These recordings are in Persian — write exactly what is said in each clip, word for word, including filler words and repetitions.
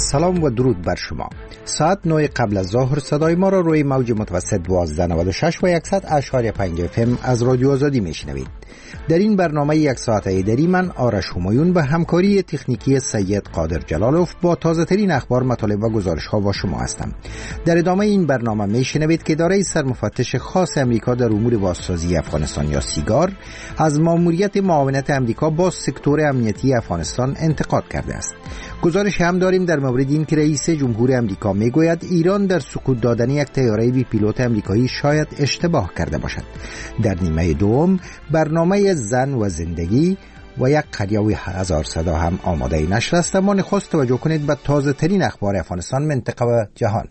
سلام و درود بر شما. ساعت نه قبل از ظهر صدای ما را روی موج متوسط دوازده نود و شش و صد اشاری پنج اف ام از رادیو آزادی میشنوید. در این برنامه یک ساعته ایدری من آرش همایون به همکاری تکنیکی سید قادر جلالوف با تازه ترین اخبار، مطالب و گزارش ها با شما هستم. در ادامه این برنامه میشنوید که اداره سرمفتش خاص امریکا در امور بازسازی افغانستان یا سیگار از ماموریت معاونت امریکا با سکتور امنیتی افغانستان انتقاد کرده است. گزارش هم داریم در مورد این که رئیس جمهور امریکا میگوید ایران در سقوط دادن یک طیاره بی پیلوت امریکایی شاید اشتباه کرده باشد. در نیمه دوم برنامه زن و زندگی و یک قریه هزار صدا هم آماده نشر است، اما نخست توجه کنید به تازه ترین اخبار افغانستان، منطقه و جهان.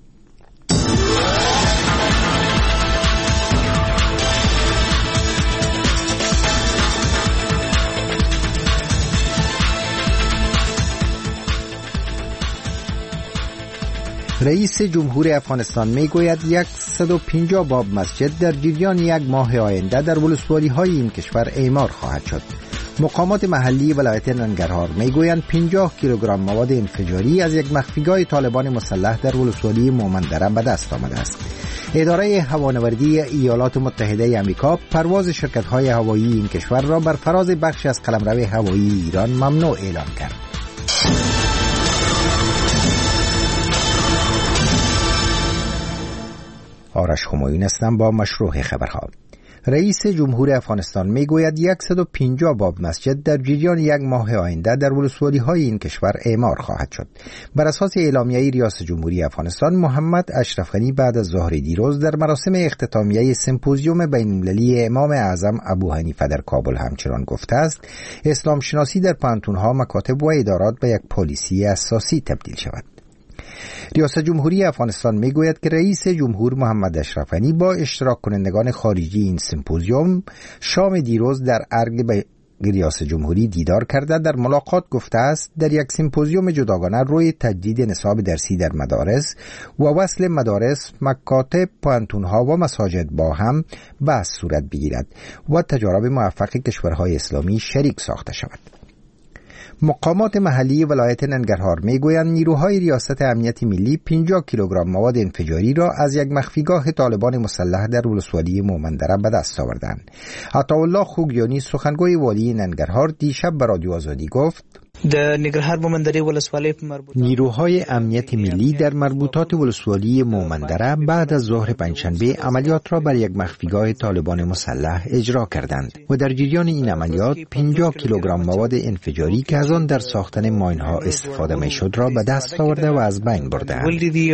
رئیس جمهور افغانستان میگوید صد و پنجاه باب مسجد در جریان یک ماه آینده در ولسوالی های این کشور اعمار خواهد شد. مقامات محلی ولایت ننگرهار میگویند پنجاه کیلوگرم مواد انفجاری از یک مخفیگاه طالبان مسلح در ولسوالی مومندره به دست آمده است. اداره هوانوردی ایالات متحده آمریکا پرواز شرکت های هوایی این کشور را بر فراز بخشی از قلمرو هوایی ایران ممنوع اعلام کرد. آرش همایون هستم با مشروع خبرها. رئیس جمهور افغانستان میگوید صد و پنجاه باب مسجد در جریان یک ماه آینده در ولسوالی های این کشور اعمار خواهد شد. بر اساس اعلامیه ریاست جمهوری افغانستان، محمد اشرف غنی بعد از ظهر دیروز در مراسم اختتامیه سمپوزیوم بین‌المللی امام اعظم ابو حنیفه در کابل همچنان گفته است اسلام شناسی در پانتونها، مکاتب و ادارات به یک پالیسی اساسی تبدیل شود. ریاست جمهوری افغانستان میگوید که رئیس جمهور محمد اشرف غنی با اشتراک کنندگان خارجی این سمپوزیوم شام دیروز در ارگ به ریاست جمهوری دیدار کرده. در ملاقات گفته است در یک سمپوزیوم جداگانه روی تجدید نصاب درسی در مدارس و وصل مدارس، مکاتب، پانتونها و مساجد با هم بحث صورت بگیرد و تجارب موفق کشورهای اسلامی شریک ساخته شود. مقامات محلی ولایت ننگرهار میگویند نیروهای ریاست امنیت ملی پنجاه کیلوگرم مواد انفجاری را از یک مخفیگاه طالبان مسلح در ولسوالی مومندره به دست آوردند. عطاالله خوگیانی سخنگوی والی ننگرهار دیشب به رادیو آزادی گفت د ننګرهار مومندرې ولسوالۍ په مربوطات نیروهای امنیت ملی در مربوطات ولسوالی مومندره بعد از ظهر پنجشنبه عملیات را بر یک مخفیگاه طالبان مسلح اجرا کردند و در جریان این عملیات پنجاه کیلوگرم مواد انفجاری که از آن در ساختن ماین‌ها استفاده می‌شد را به دست آورده و از بین بردند.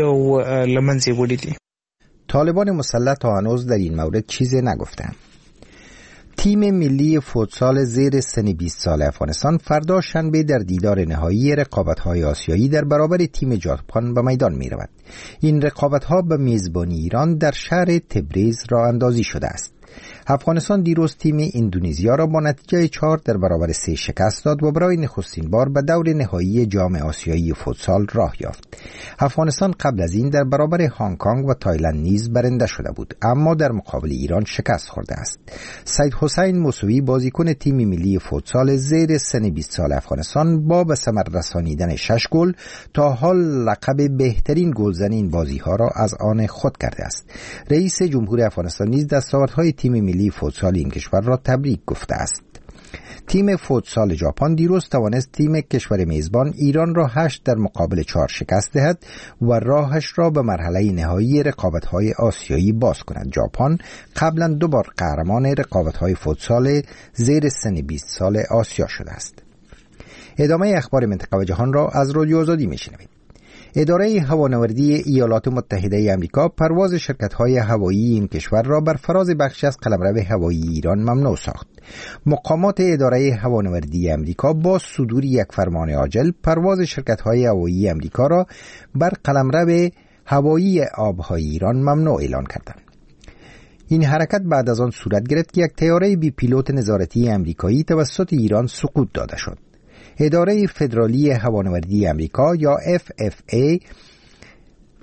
طالبان مسلح تا هنوز در این مورد چیزی نگفتند. تیم ملی فوتسال زیر سن بیست سال افغانستان فردا شنبه در دیدار نهایی رقابت‌های آسیایی در برابر تیم ژاپن به میدان می‌رود. این رقابت‌ها به میزبانی ایران در شهر تبریز راه اندازی شده است. افغانستان دیروز تیم اندونزیا را با نتیجه چهار در برابر سه شکست داد و برای نخستین بار به دور نهایی جام آسیایی فوتسال راه یافت. افغانستان قبل از این در برابر هنگ کنگ و تایلند نیز برنده شده بود، اما در مقابل ایران شکست خورده است. سید حسین موسوی بازیکن تیم ملی فوتسال زیر سن بیست سال افغانستان با به ثمر رسانیدن شش گل تا حال لقب بهترین گلزن این بازی‌ها را از آن خود کرده است. رئیس جمهور افغانستان نیز دستاوردهای تیم ملی فوتسال این کشور را تبریک گفته است. تیم فوتسال ژاپن دیروز توانست تیم کشور میزبان ایران را هشت در مقابل چهار شکست دهد و راهش را به مرحله نهایی رقابت‌های آسیایی باز کند. ژاپن قبلا دو بار قهرمان رقابت‌های فوتسال زیر سن بیست سال آسیا شده است. ادامه اخبار منطقه و جهان را از رادیو آزادی میشنوید. اداره هوانوردی ایالات متحده آمریکا پرواز شرکت‌های هوایی این کشور را بر فراز بخشی از قلمرو هوایی ایران ممنوع ساخت. مقامات اداره هوانوردی آمریکا با صدور یک فرمان عاجل پرواز شرکت‌های هوایی آمریکا را بر قلمرو هوایی آب‌های ایران ممنوع اعلان کردند. این حرکت بعد از آن صورت گرفت که یک طیاره بی پیلوت نظارتی آمریکایی توسط ایران سقوط داده شد. اداره فدرالی هوانوردی آمریکا یا اف اف ای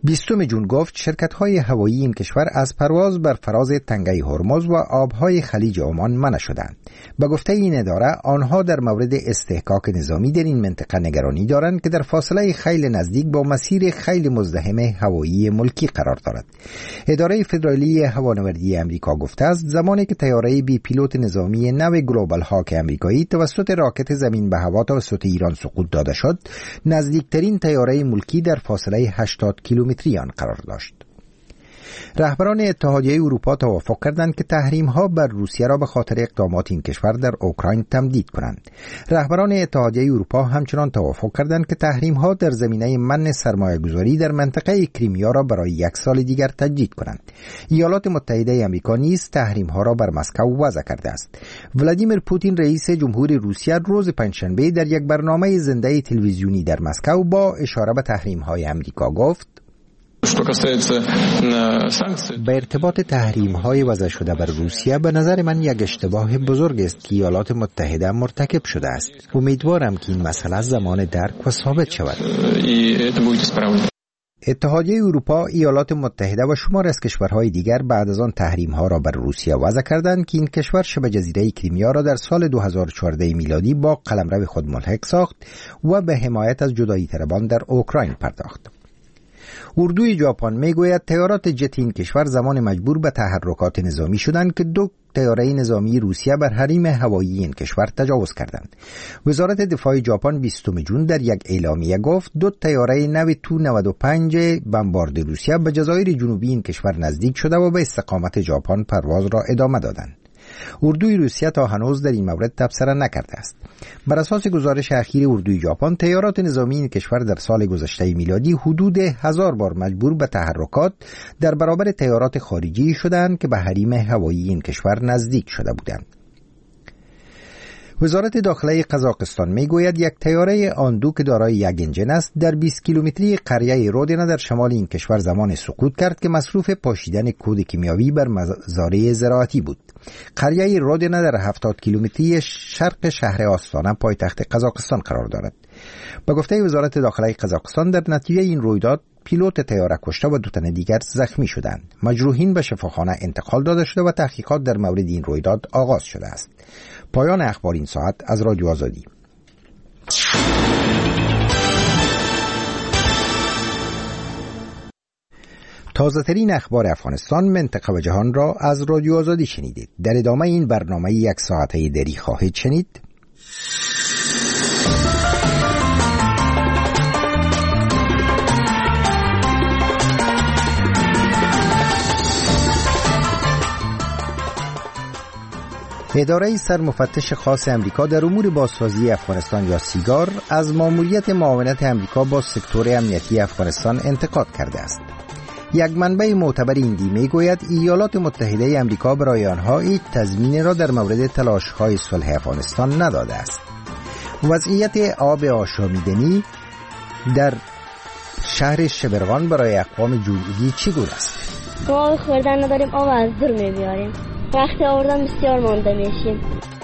بیستم جون گفت شرکت‌های هوایی این کشور از پرواز بر فراز تنگه هرمز و آبهای خلیج عمان منع شدند. به گفته این اداره آنها در مورد استحقاق نظامی در این منطقه نگرانی دارند که در فاصله خیلی نزدیک با مسیر خیلی مزدحم هوایی ملکی قرار دارد. اداره فدرالی هوانوردی امریکا گفته است زمانی که طیاره بی پیلوت نظامی نو گلوبال هاک امریکایی توسط راکت زمین به هوا توسط ایران سقوط داده شد، نزدیکترین طیاره ملکی در فاصله هشتاد کیلومتری آن قرار داشت. رهبران اتحادیه اروپا توافق کردند که تحریم‌ها بر روسیه را به خاطر اقدامات این کشور در اوکراین تمدید کنند. رهبران اتحادیه اروپا همچنان توافق کردند که تحریم‌ها در زمینه منع سرمایه‌گذاری در منطقه کریمیا را برای یک سال دیگر تجدید کنند. ایالات متحده آمریکا نیز تحریم‌ها را بر مسکو وضع کرده است. ولادیمیر پوتین رئیس جمهوری روسیه روز پنجشنبه در یک برنامه زنده تلویزیونی در مسکو با اشاره به تحریم‌های آمریکا گفت: به ارتباط تحریم های وضع شده بر روسیه به نظر من یک اشتباه بزرگ است که ایالات متحده مرتکب شده است. امیدوارم که این مسئله زمان درک و ثابت شود. اتحادیه اروپا، ایالات متحده و شمار از کشورهای دیگر بعد از آن تحریم ها را بر روسیه وضع کردند که این کشور شبه جزیره کریمیا را در سال دو هزار و چهارده میلادی با قلمرو خود ملحق ساخت و به حمایت از جدایی طلبان در اوکراین پرداخت. اردوی ژاپن میگوید طیارات جت این کشور زمان مجبور به تحرکات نظامی شدند که دو طیاره نظامی روسیه بر حریم هوایی این کشور تجاوز کردند. وزارت دفاع ژاپن بیستم جون در یک اعلامیه گفت دو طیاره نو تو نود و پنج بمبارد روسیه به جزایر جنوبی این کشور نزدیک شده و به استقامت ژاپن پرواز را ادامه دادند. اردوی روسیه تا هنوز در این مورد تبصره نکرده است. بر اساس گزارش اخیر اردوی ژاپن، طیارات نظامی این کشور در سال گذشته میلادی حدود هزار بار مجبور به تحرکات در برابر طیارات خارجی شدند که به حریم هوایی این کشور نزدیک شده بودند. وزارت داخله قزاقستان میگوید یک طیاره آندو که دارای یک انجن است در بیست کیلومتری قریه رودنا در شمال این کشور زمان سقوط کرد که مصروف پاشیدن کود کیمیاوی بر مزارع زراعتی بود. قریه رودنا در هفتاد کیلومتری شرق شهر آستانه پایتخت قزاقستان قرار دارد. به گفته وزارت داخله قزاقستان در نتیجه این رویداد پیلوت طیاره کشته و دو تن دیگر زخمی شدند. مجروحین به شفاخانه انتقال داده شده و تحقیقات در مورد این رویداد آغاز شده است. پایان اخبار این ساعت از رادیو آزادی. تازه ترین اخبار افغانستان، منطقه و جهان را از رادیو آزادی شنیدید. در ادامه این برنامه یک ساعته دری خواهید شنید. اداره سرمفتش خاص امریکا در امور بازسازی افغانستان یا سیگار از ماموریت معاونت امریکا با سکتور امنیتی افغانستان انتقاد کرده است. یک منبع معتبر ایندی میگوید ایالات متحده امریکا برای آنها هیچ تضمینی را در مورد تلاش‌های صلح افغانستان نداده است. وضعیت آب آشامیدنی در شهر شبرغان برای اقوام جنوبی چگونه است؟ ما خوردن نداریم، آب از دور می‌بیاریم. وقتی آوردن بسیار مانده میشیم.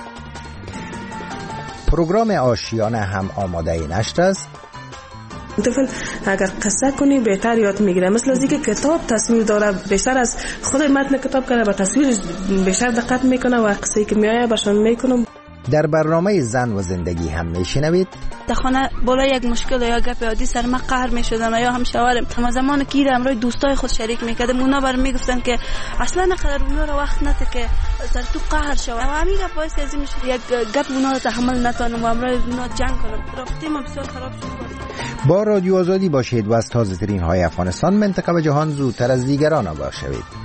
پروگرام آشیانه هم آماده نشر است. طفل اگر قصه کنی بهتر یاد میگیره، مثل از اینکه کتاب تصویر داره، بیشتر از خود متن کتاب کنه به تصویر بیشتر دقت میکنه و قصه‌ای که میایه بهشون میکنم. در برنامه زن و زندگی هم میشنوید. در خانه بالا یک مشکل یا گپ عادی سر ما قهر میشدن یا هم شوهرم تمام زمان که ایرم روی دوستای خود شریک میکردم، اونا بر میگفتن که اصلا نقدر اونا رو وقت نته که سر تو قهر شو و همین گپ باعث از این میشه یک گپ اونا رو تحمل نتونم و امروز اونا جنگ کنم. رابطه ما بسیار خراب شد. با رادیو آزادی باشید و از تازه ترین های افغانستان، منطقه و جهان زودتر از دیگران آگاه شوید.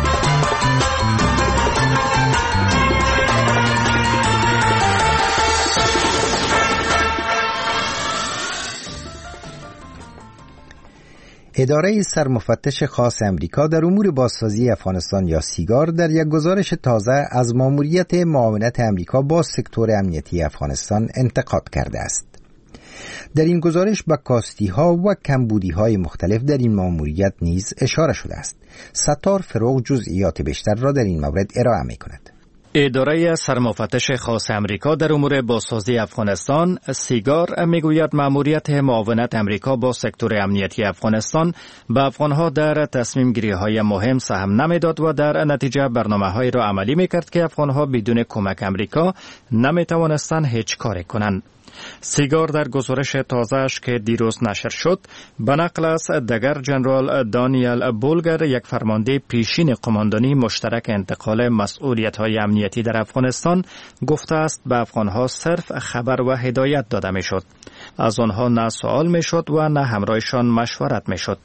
اداره سرمفتش خاص امریکا در امور بازسازی افغانستان یا سیگار در یک گزارش تازه از ماموریت معاونت امریکا با سکتور امنیتی افغانستان انتقاد کرده است. در این گزارش به کاستی‌ها و کمبودی‌های مختلف در این ماموریت نیز اشاره شده است. ستار فروغ جزئیات بیشتر را در این مورد ارائه می‌کند. اداره سرمفتش خاص امریکا در امور بازسازی افغانستان سیگار میگوید مأموریت معاونت امریکا با سکتور امنیتی افغانستان به افغانها در تصمیم گیری های مهم سهم نمیداد و در نتیجه برنامه های را عملی میکرد که افغانها بدون کمک امریکا نمیتوانستند هیچ کاری کنند. سیگار در گزارش تازه‌اش که دیروز نشر شد به نقل از دگر جنرال دانیل بولگر، یک فرمانده پیشین قماندانی مشترک انتقال مسئولیت‌های امنیتی در افغانستان، گفته است به افغانها صرف خبر و هدایت داده می‌شد. از آنها نه سوال می‌شد و نه همراهشان مشورت می‌شد.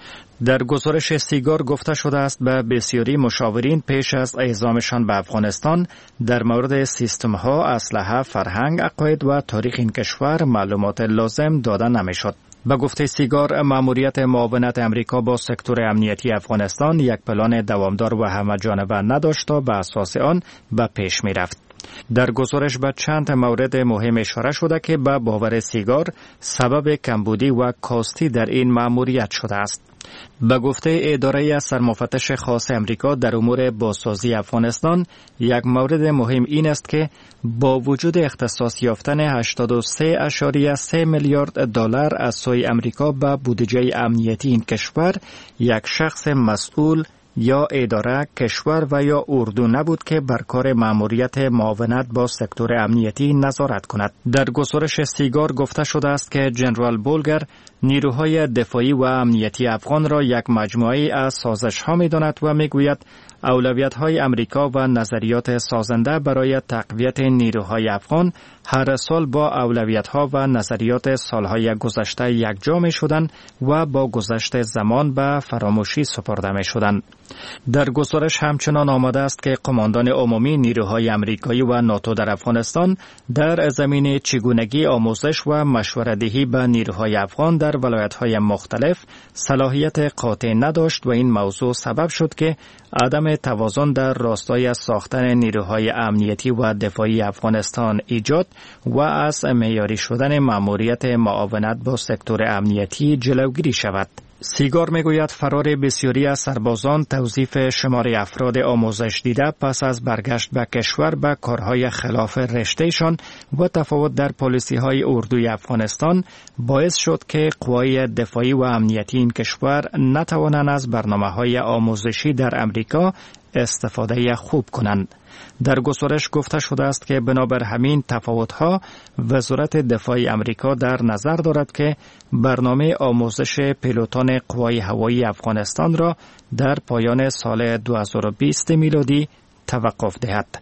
در گزارش سیگار گفته شده است به بسیاری مشاورین پیش از اعزامشان به افغانستان در مورد سیستم‌ها، اسلحه، فرهنگ، عقاید و تاریخ این کشور معلومات لازم داده نمی‌شد. به گفته سیگار، مأموریت معاونت امریکا با سکتور امنیتی افغانستان یک پلان دوامدار و همه‌جانبه نداشت و به اساس آن به پیش می‌رفت. در گزارش به چند مورد مهم اشاره شده که به باور سیگار سبب کمبودی و کاستی در این مأموریت شده است. به گفته اداره سرمفتش خاص امریکا در امور بازسازی افغانستان، یک مورد مهم این است که با وجود اختصاص یافتن هشتاد و سه اشاریه سه میلیارد دلار از سوی امریکا به بودجه امنیتی این کشور، یک شخص مسئول یا اداره، کشور و یا اردو نبود که بر کار مأموریت معاونت با سکتور امنیتی نظارت کند. در گزارش سیگار گفته شده است که جنرال بولگر نیروهای دفاعی و امنیتی افغان را یک مجموعه از سازش‌ها می‌داند و می‌گوید اولویت‌های امریکا و نظریات سازنده برای تقویت نیروهای افغان هر سال با اولویت‌ها و نظریات سالهای گذشته یکجا می‌شدند و با گذشت زمان به فراموشی سپرده می‌شدند. در گزارش همچنان آمده است که قماندان عمومی نیروهای امریکایی و ناتو در افغانستان در زمینه چگونگی آموزش و مشوره‌دهی به نیروهای افغان در ولایت‌های مختلف صلاحیت قاطع نداشت و این موضوع سبب شد که عدم توازن در راستای ساختن نیروهای امنیتی و دفاعی افغانستان ایجاد و از معیاری شدن مأموریت معاونت با سکتور امنیتی جلوگیری شود. سیگار میگوید فرار بسیاری از سربازان، توظیف شمار افراد آموزش دیده پس از برگشت به کشور به کارهای خلاف رشتهشان و تفاوت در پالیسی های اردوی افغانستان باعث شد که قوای دفاعی و امنیتی این کشور نتوانند از برنامه های آموزشی در امریکا استفاده خوب کنند. در گزارش گفته شده است که بنابر همین تفاوت‌ها وزارت دفاع امریکا در نظر دارد که برنامه آموزش پیلوتان قوای هوایی افغانستان را در پایان سال دو هزار و بیست میلادی توقف دهد.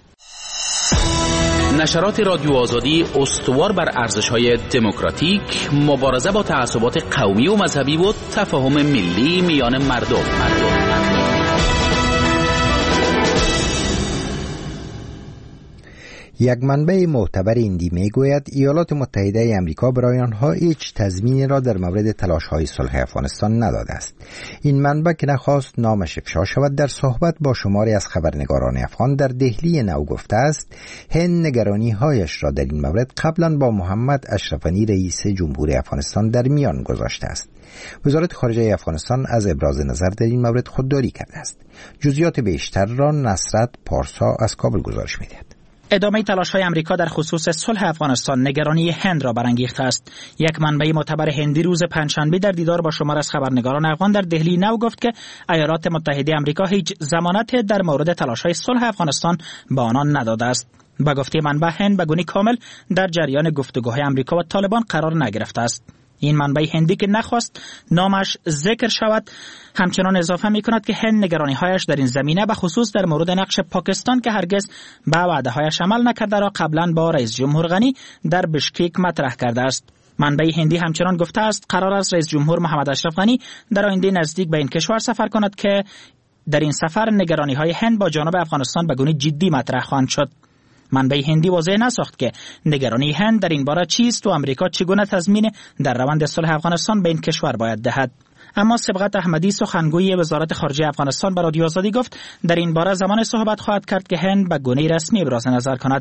نشرات رادیو آزادی استوار بر ارزش‌های دموکراتیک، مبارزه با تعصبات قومی و مذهبی و تفاهم ملی میان مردم. مردم. یک منبع معتبر ایندی میگوید ایالات متحده امریکا برای آنها هیچ تضمینی را در مورد تلاش‌های صلح افغانستان نداده است. این منبع که نخواست نامش افشا شود در صحبت با شماری از خبرنگاران افغان در دهلی نو گفته است هند نگرانی‌هایش را در این مورد قبلا با محمد اشرف غنی رئیس جمهوری افغانستان در میان گذاشته است. وزارت خارجه افغانستان از ابراز نظر در این مورد خودداری کرده است. جزئیات بیشتر را نصرت پارسا از کابل گزارش می‌دهد. ادامه تلاش‌های امریکا در خصوص صلح افغانستان نگرانی هند را برانگیخته است. یک منبع معتبر هندی روز پنجشنبه در دیدار با شمار از خبرنگاران افغان در دهلی نو گفت که ایالات متحده امریکا هیچ ضمانت در مورد تلاش‌های صلح افغانستان به آنان نداده است. با گفته منبع هند به گونه کامل در جریان گفتگوهای امریکا و طالبان قرار نگرفته است. این منبع هندی که نخواست نامش ذکر شود همچنان اضافه می کند که هند نگرانی‌هایش در این زمینه به خصوص در مورد نقش پاکستان که هرگز به وعده‌هایش عمل نکرده را قبلا با رئیس جمهور غنی در بشکیک مطرح کرده است. منبع هندی همچنان گفته است قرار است رئیس جمهور محمد اشرف غنی در آینده نزدیک به این کشور سفر کند که در این سفر نگرانی‌های هند با جانب افغانستان به گونه جدی مطرح خواهند شد. منبع هندی واضح نساخت که نگرانی هند در این باره چیست و امریکا چگونه تضمین در روند صلح افغانستان به این کشور باید دهد. اما سبقت احمدی سخنگوی وزارت خارجه افغانستان به رادیو آزادی گفت در این باره زمان صحبت خواهد کرد که هند به گونه رسمی ابراز نظر کند.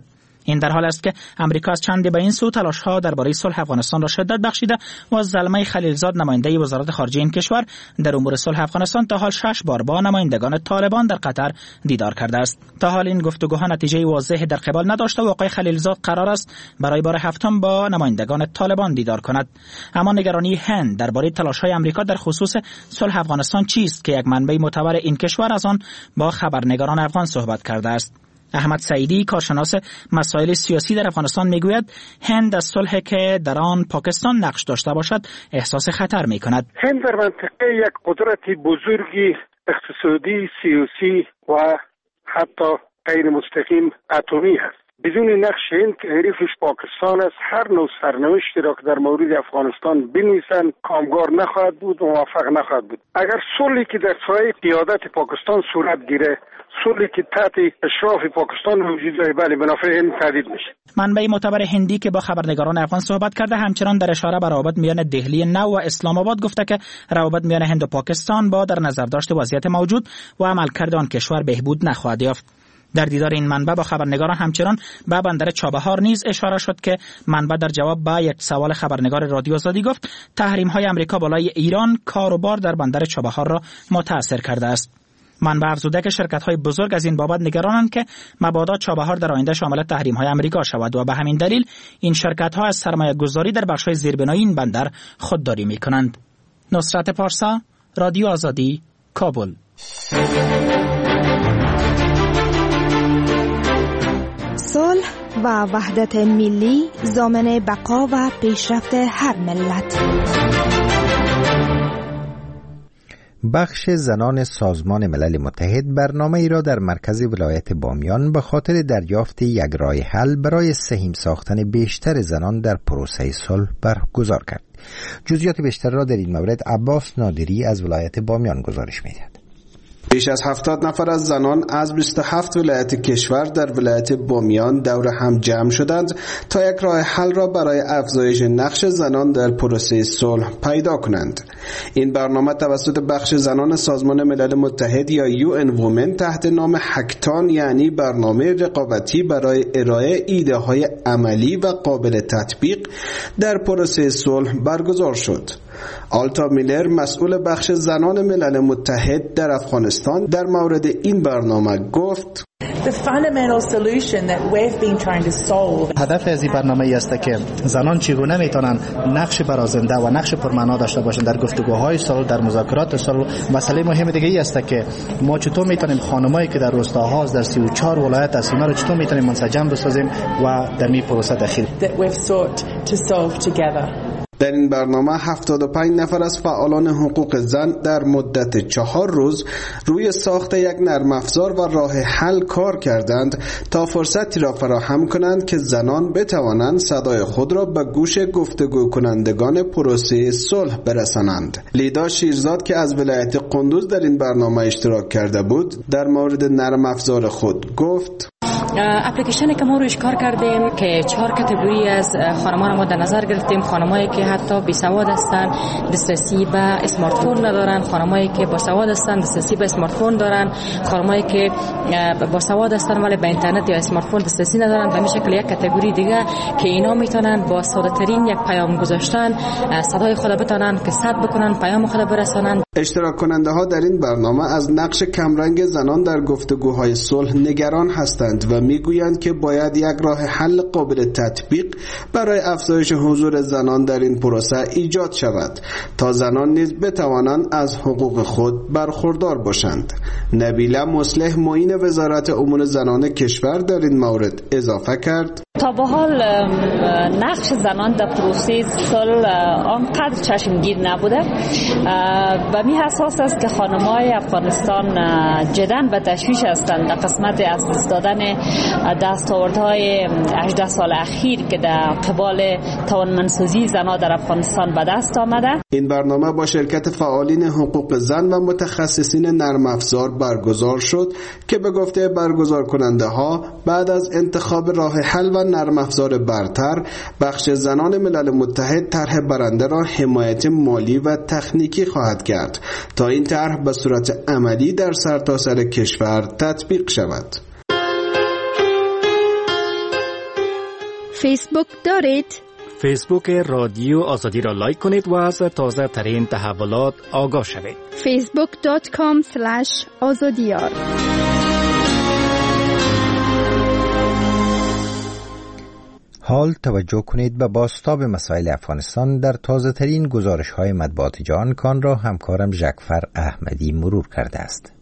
این در حال است که امریکا از چند به این سو تلاش‌ها درباره صلح افغانستان را شدت بخشیده و از زلمه خلیلزاد نماینده وزارت خارجه این کشور در امور صلح افغانستان تا حال شش بار با نمایندگان طالبان در قطر دیدار کرده است. تا حال این گفتگوها نتیجه واضحی در قبال نداشته و آقای خلیلزاد قرار است برای بار هفتم با نمایندگان طالبان دیدار کند. اما نگرانی هند درباره تلاش‌های امریکا در خصوص صلح افغانستان چیست که یک منبع معتبر این کشور از آن با خبرنگاران افغان صحبت کرده است. احمد سعیدی کارشناس مسائل سیاسی در افغانستان میگوید هند از صلحی که در آن پاکستان نقش داشته باشد احساس خطر میکند. هند در منطقه یک قدرت بزرگی اقتصادی، سیاسی و حتی غیر مستقیم اتمی است. بدون نقش هند که حریفش پاکستان است، هر نوع سرنوشتی را که در مورد افغانستان بنویسند کامگار نخواهد بود و موفق نخواهد بود. اگر صلحی که در سایه قیادت پاکستان صورت گیره، صلحی که تحت اشراف پاکستان وجود دارد، بله بنافع هند تهدید میشه. منبع معتبر هندی که با خبرنگاران افغان صحبت کرده همچنان در اشاره به روابط میان دهلی نو و اسلام آباد گفته که روابط میان هند و پاکستان با در نظر داشت وضعیت موجود و عملکرد آن کشور بهبود نخواهد یافت. در دیدار این منبع با خبرنگاران همچنان به بندر چابهار نیز اشاره شد که منبع در جواب به یک سوال خبرنگار رادیو آزادی گفت تحریم‌های آمریکا بالای ایران کار و بار در بندر چابهار را متاثر کرده است. منبع افزوده که شرکت‌های بزرگ از این بابت نگرانند که مبادا چابهار در آینده شامل تحریم‌های آمریکا شود و به همین دلیل این شرکت‌ها از سرمایه‌گذاری در بخش‌های زیربنایی این بندر خودداری می‌کنند. نصرت پارسا، رادیو آزادی، کابل. صلح و وحدت ملی ضامن بقا و پیشرفت هر ملت. بخش زنان سازمان ملل متحد برنامه ای را در مرکز ولایت بامیان به خاطر دریافت یک راه حل برای سهیم ساختن بیشتر زنان در پروسه صلح برگزار کرد. جزئیات بیشتر را در این مورد عباس نادری از ولایت بامیان گزارش می‌دهد. بیش از هفتاد نفر از زنان از بیست و هفت ولایت کشور در ولایت بامیان دور هم جمع شدند تا یک راه حل را برای افزایش نقش زنان در پروسه صلح پیدا کنند. این برنامه توسط بخش زنان سازمان ملل متحد یا یو ان وومن تحت نام هکتان یعنی برنامه رقابتی برای ارائه ایده های عملی و قابل تطبیق در پروسه صلح برگزار شد. آلتا میلر مسئول بخش زنان ملل متحد در افغانستان در مورد این برنامه گفت هدف از این برنامه است که زنان چگونه میتونن نقش برازنده و نقش پرمعنا داشته باشند در گفتگوهای صلح، در مذاکرات صلح. مسئله مهم دیگه ای است که ما چطور میتونیم خانمایی که در روستاها در سی و چهار ولایت از اینا رو چطور میتونیم منسجم بسازیم و در می پروسه داخل. در این برنامه هفتاد و پنج نفر از فعالان حقوق زن در مدت چهار روز روی ساخت یک نرم افزار و راه حل کار کردند تا فرصتی را فراهم کنند که زنان بتوانند صدای خود را به گوش گفتگو کنندگان پروسه صلح برسانند. لیدا شیرزاد که از ولایت قندوز در این برنامه اشتراک کرده بود در مورد نرم افزار خود گفت: اپلیکیشنی که ما روش کار کردیم که چهار کاتگوری از خانمان ما در نظر گرفتیم. خانمایی که حتی بی سواد هستن، دسترسی به اسمارت فون ندارن، خانمایی که با سواد هستن، دسترسی به اسمارت فون دارن، خانمایی که با سواد هستن ولی به اینترنت یا اسمارت فون دسترسی ندارن. به همین شکل یک کاتگوری دیگه که اینا میتونن با ساده ترین یک پیام گذاشتن صدای خود بتونن که صد بکنن، پیام خود برسانن. اشتراک کننده ها در این برنامه از نقش کمرنگ زنان در گفتگوهای صلح نگران هستند و میگویند که باید یک راه حل قابل تطبیق برای افزایش حضور زنان در این پروسه ایجاد شود تا زنان نیز بتوانند از حقوق خود برخوردار باشند. نبیله مصلح معین وزارت امور زنان کشور در این مورد اضافه کرد: تا به حال نقش زنان در پروسه صلح آنقدر چشمگیر نبوده. به می اساس است که خانم‌های افغانستان جداً به تشویش هستند در قسمت از دست دادن دستاوردهای هجده سال اخیر که در قبال توانمندسازی زنان در افغانستان به دست آمده. این برنامه با شرکت فعالین حقوق زن و متخصصین نرم افزار برگزار شد که به گفته برگزار کننده ها بعد از انتخاب راه حل و نرم افزار برتر، بخش زنان ملل متحد طرح برنده را حمایت مالی و تکنیکی خواهد کرد تا این طرح به صورت عملی در سرتاسر کشور تطبیق شود. فیسبوک دارید؟ فیسبوک رادیو آزادی را لایک کنید و از تازه ترین تحولات آگاه شوید. فیسبوک دات کام اسلش آزادیار. حال توجه کنید به بازتاب مسائل افغانستان در تازه ترین گزارش های مطبوعات جهان کان را همکارم ژکفر احمدی مرور کرده است.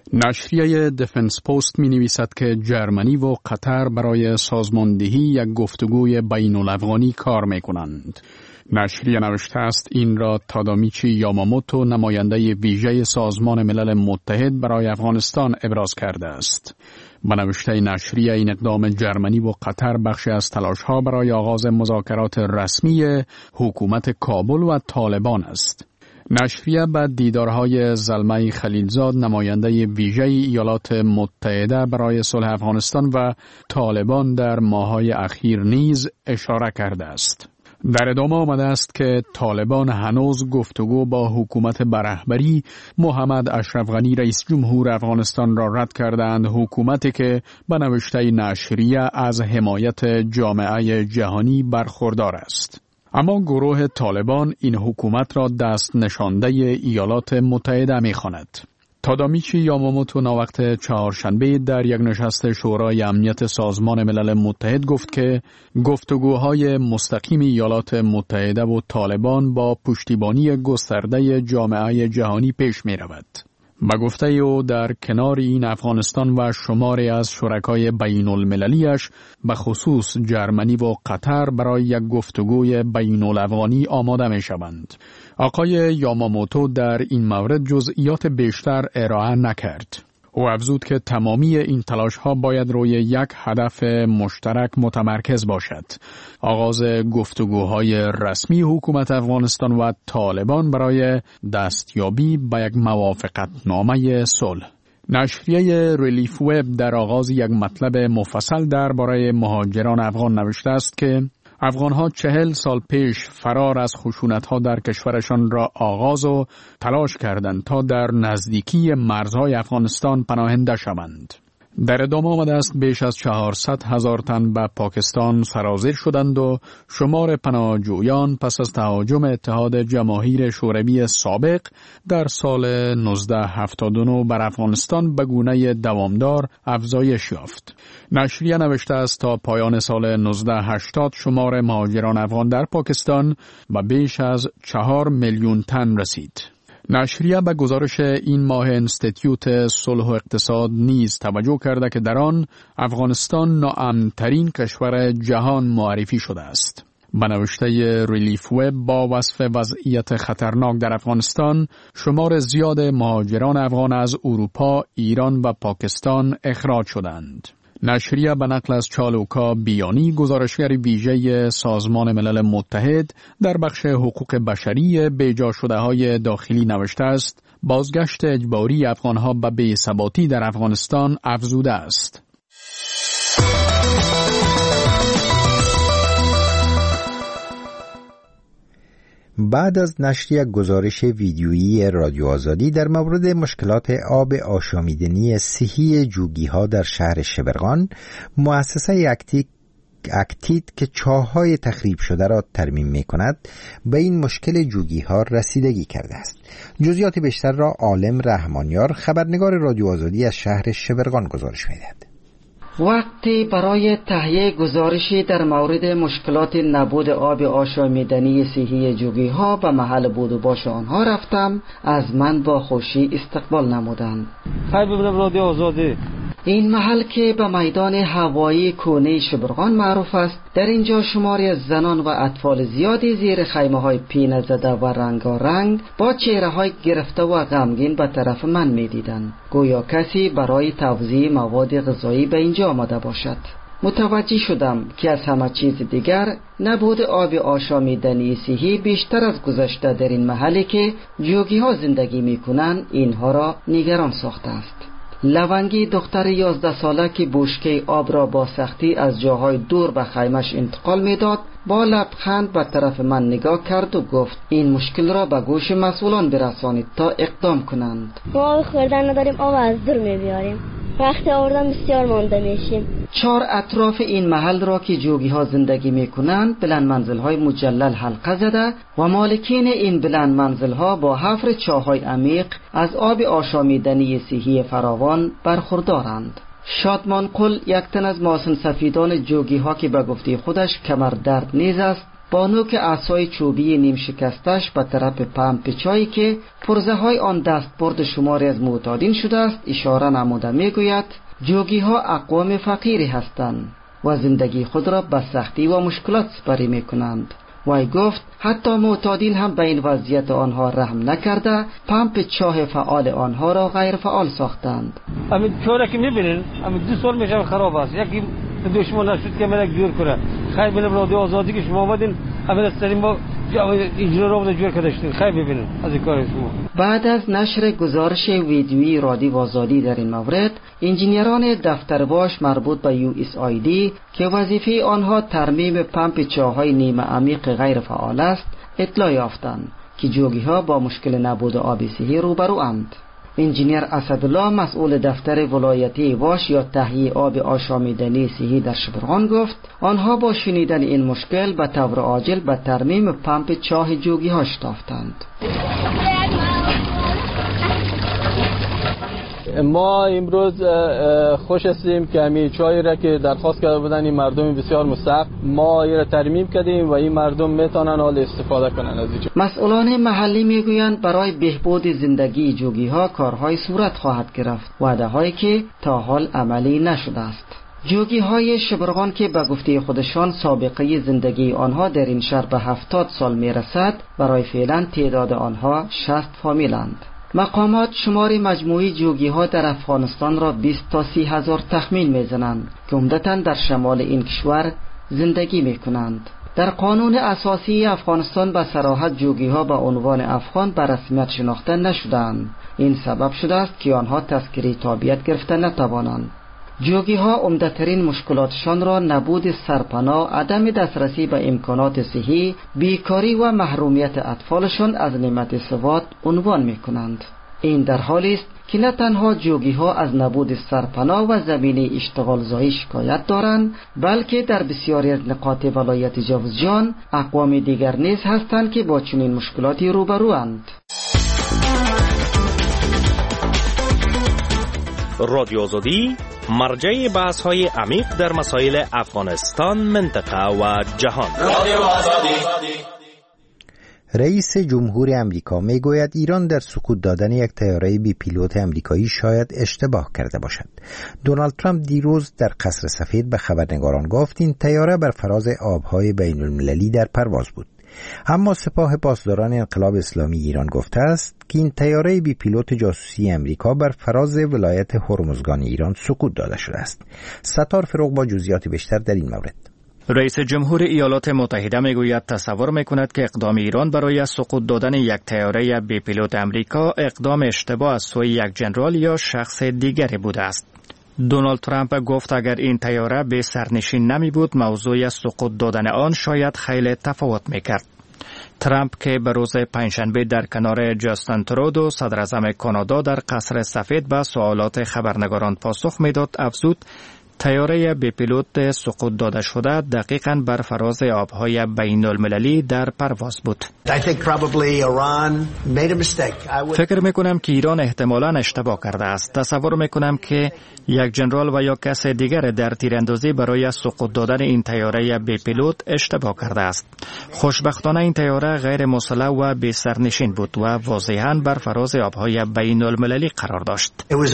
نشریه دفنس پست می نویسد که جرمنی و قطر برای سازماندهی یک گفتگوی بین الافغانی کار می کنند. نشریه نوشته است این را تادامیچی یاماموتو نماینده ویژه سازمان ملل متحد برای افغانستان ابراز کرده است. به نوشته نشریه این اقدام جرمنی و قطر بخشی از تلاش‌ها برای آغاز مذاکرات رسمی حکومت کابل و طالبان است. نشریه بعد دیدارهای زلمه خلیلزاد نماینده ویژه ایالات متحده برای صلح افغانستان و طالبان در ماه‌های اخیر نیز اشاره کرده است. در ادامه آمده است که طالبان هنوز گفتگو با حکومت برهبری محمد اشرف غنی رئیس جمهور افغانستان را رد کردند، حکومتی که به نوشته نشریه از حمایت جامعه جهانی برخوردار است. اما گروه طالبان این حکومت را دست نشانده ایالات متحده می خواند. تادامیچی یاماموتو ناوقت چهارشنبه در یک نشست شورای امنیت سازمان ملل متحد گفت که گفتگوهای مستقیم ایالات متحده و طالبان با پشتیبانی گسترده جامعه جهانی پیش می رود. به گفته او در کنار این افغانستان و شماری از شرکای بین المللیش به خصوص جرمنی و قطر برای یک گفتگوی بین الافغانی آماده می شوند. آقای یاماموتو در این مورد جزئیات بیشتر ارائه نکرد. او افزود که تمامی این تلاش ها باید روی یک هدف مشترک متمرکز باشد: آغاز گفتگوهای رسمی حکومت افغانستان و طالبان برای دستیابی به یک موافقتنامه صلح. نشریه ریلیف وب در آغاز یک مطلب مفصل درباره مهاجران افغان نوشته است که افغانها چهل سال پیش فرار از خشونت‌ها در کشورشان را آغاز و تلاش کردند تا در نزدیکی مرزهای افغانستان پناهنده شوند. در ادامه آمده است بیش از چهارصد هزار تن به پاکستان سرازیر شدند و شمار پناهجویان پس از تهاجم اتحاد جماهیر شوروی سابق در سال نوزده هفتاد و نه بر افغانستان به گونه دوامدار افزایش یافت. نشریه نوشته است تا پایان سال نوزده هشتاد شمار مهاجران افغان در پاکستان به بیش از چهار میلیون تن رسید. نشریه به گزارش این ماه انستیتیوت صلح و اقتصاد نیز توجه کرده که در آن افغانستان ناامن‌ترین کشور جهان معرفی شده است. به نوشته ریلیف وب با وصف وضعیت خطرناک در افغانستان، شمار زیاد مهاجران افغان از اروپا، ایران و پاکستان اخراج شدند. نشریه به نقل از چالوکا بیانی گزارشگر ویژه سازمان ملل متحد در بخش حقوق بشری بیجا شده های داخلی نوشته است: بازگشت اجباری افغانها به بی‌ثباتی در افغانستان افزوده است. بعد از نشر یک گزارش ویدیویی رادیو آزادی در مورد مشکلات آب آشامیدنی صحی جوگی‌ها در شهر شبرغان، مؤسسه اکتید اکتید که چاه‌های تخریب شده را ترمیم می‌کند به این مشکل جوگی‌ها رسیدگی کرده است. جزئیات بیشتر را عالم رحمانیار، خبرنگار رادیو آزادی از شهر شبرغان گزارش می‌دهد. وقتی برای تهیه گزارشی در مورد مشکلات نبود آب آشامیدنی صحی جوگی‌ها به محل بود و باش آنها رفتم، از من با خوشی استقبال نمودند. خیلی ببینم رادیو آزادی. این محل که به میدان هوایی کونه شبرغان معروف است، در اینجا شماری از زنان و اطفال زیادی زیر خیمه های پینه زده و رنگارنگ با چهره های گرفته و غمگین به طرف من می دیدن، گویا کسی برای توزیع مواد غذایی به اینجا آمده باشد. متوجه شدم که از همه چیز دیگر نبود آب آشامیدنی صحی بیشتر از گذشته در این محلی که جوگی ها زندگی می کنند اینها را نگران ساخته است. لونگی دختر یازده ساله که بشکه آب را با سختی از جاهای دور به خیمش انتقال میداد، با لبخند به طرف من نگاه کرد و گفت این مشکل را به گوش مسئولان برسانید تا اقدام کنند. ما آب خوردن نداریم، آب از دور میبیاریم. وقتی آوردن بسیار مانده میشیم. چهار اطراف این محل را که جوگی ها زندگی میکنند بلند منزل های مجلل حلقه زده و مالکین این بلند منزل ها با حفر چاهای عمیق از آب آشامیدنی صحی فراوان برخوردارند. شادمان قل یک تن از ماسن سفیدان جوگی ها که به گفته خودش کمر درد نیز است با نوک عصای چوبی نیم شکستش به طرف پمپ چایی که پرزه های آن دست برد شماری از معتادین شده است اشاره نموده میگوید جوگی ها اقوام فقیری هستند و زندگی خود را به سختی و مشکلات سپری میکنند. وی گفت حتی معتادین هم به این وضعیت آنها رحم نکرده پمپ چاه فعال آنها را غیر فعال ساختند. همین چاره که میبینین همین دو سال میشه خراب است. یکی دشمن نشد که ملک جور کنه. خیلی بله رادیو آزادی که شما آمدین همین از سریم با اجرا را جور کردشتین. خیلی ببینین از این کار شما. بعد از نشر گزارش ویدیویی رادیو آزادی در این مورد، انجینیران دفتر باش مربوط به یو اس آی دی که وظیفه آنها ترمیم پمپ چاهای نیمه عمیق غیر فعال است، اطلاع یافتند که جوگی ها با مشکل نبود آب صحی روبروند. انجینیر اسدالله مسئول دفتر ولایتی واش یا تهیه آب آشامیدنی صحی در شبرغان گفت آنها با شنیدن این مشکل به طور عاجل به ترمیم پمپ چاه جوگی ها شتافتند. ما امروز خوش هستیم که همین چایی را که درخواست کرده بودن این مردم بسیار مستحق ما این را ترمیم کردیم و این مردم میتونن حال استفاده کنن از این. مسئولان محلی میگویند برای بهبود زندگی جوگی ها کارهای صورت خواهد گرفت، وعده هایی که تا حال عملی نشده است. جوگی های شبرغان که به گفته خودشان سابقه زندگی آنها در این شهر به هفتاد سال میرسد، برای فعلا تعداد آنها شصت فامیلند. مقامات شمار مجموعی جوگی ها در افغانستان را بیست تا سی هزار تخمین میزنند که عمدتاً در شمال این کشور زندگی میکنند. در قانون اساسی افغانستان به صراحت جوگی ها به عنوان افغان به رسمیت شناخته نشدند. این سبب شده است که آنها تذکره تابعیت گرفته نتوانند. جوگی ها عمدترین مشکلاتشان را نبود سرپناه، عدم دسترسی به امکانات صحی، بیکاری و محرومیت اطفالشان از نعمت سواد عنوان میکنند. این در حالی است که نه تنها جوگی ها از نبود سرپناه و زمینه اشتغال زایی شکایت دارند، بلکه در بسیاری از نقاط ولایت جوزجان اقوام دیگر نیز هستند که با چنین مشکلاتی روبروند. رادیو آزادی مرجع بحث های عمیق در مسائل افغانستان، منطقه و جهان. رادیو آزادی. رئیس جمهور امریکا میگوید ایران در سقوط دادن یک طیاره بی پیلوت امریکایی شاید اشتباه کرده باشد. دونالد ترامپ دیروز در قصر سفید به خبرنگاران گفت این طیاره بر فراز آبهای بین المللی در پرواز بود. اما سپاه پاسداران انقلاب اسلامی ایران گفته است که این طیاره بی پیلوت جاسوسی امریکا بر فراز ولایت هرمزگان ایران سقوط داده شده است. ستار فروغ با جزئیات بیشتر در این مورد. رئیس جمهور ایالات متحده میگوید تصور میکند که اقدام ایران برای سقوط دادن یک طیاره بی پیلوت امریکا اقدام اشتباه از سوی یک ژنرال یا شخص دیگری بوده است. دونالد ترامپ گفت اگر این طیاره به سرنشین نمی بود موضوع سقوط دادن آن شاید خیلی تفاوت میکرد. ترامپ که به روز پنجشنبه در کنار جاستین ترودو صدر اعظم کانادا در قصر سفید به سوالات خبرنگاران پاسخ میداد افزود طیاره بی پیلوت سقوط داده شده دقیقاً بر فراز آبهای بین المللی در پرواز بود. فکر میکنم که ایران احتمالاً اشتباه کرده است. تصور میکنم که یک ژنرال و یا کس دیگر در تیراندازی برای سقوط دادن این طیاره بی پیلوت اشتباه کرده است. خوشبختانه این طیاره غیر مسلح و بی سرنشین بود و واضحاً بر فراز آبهای بین المللی قرار داشت.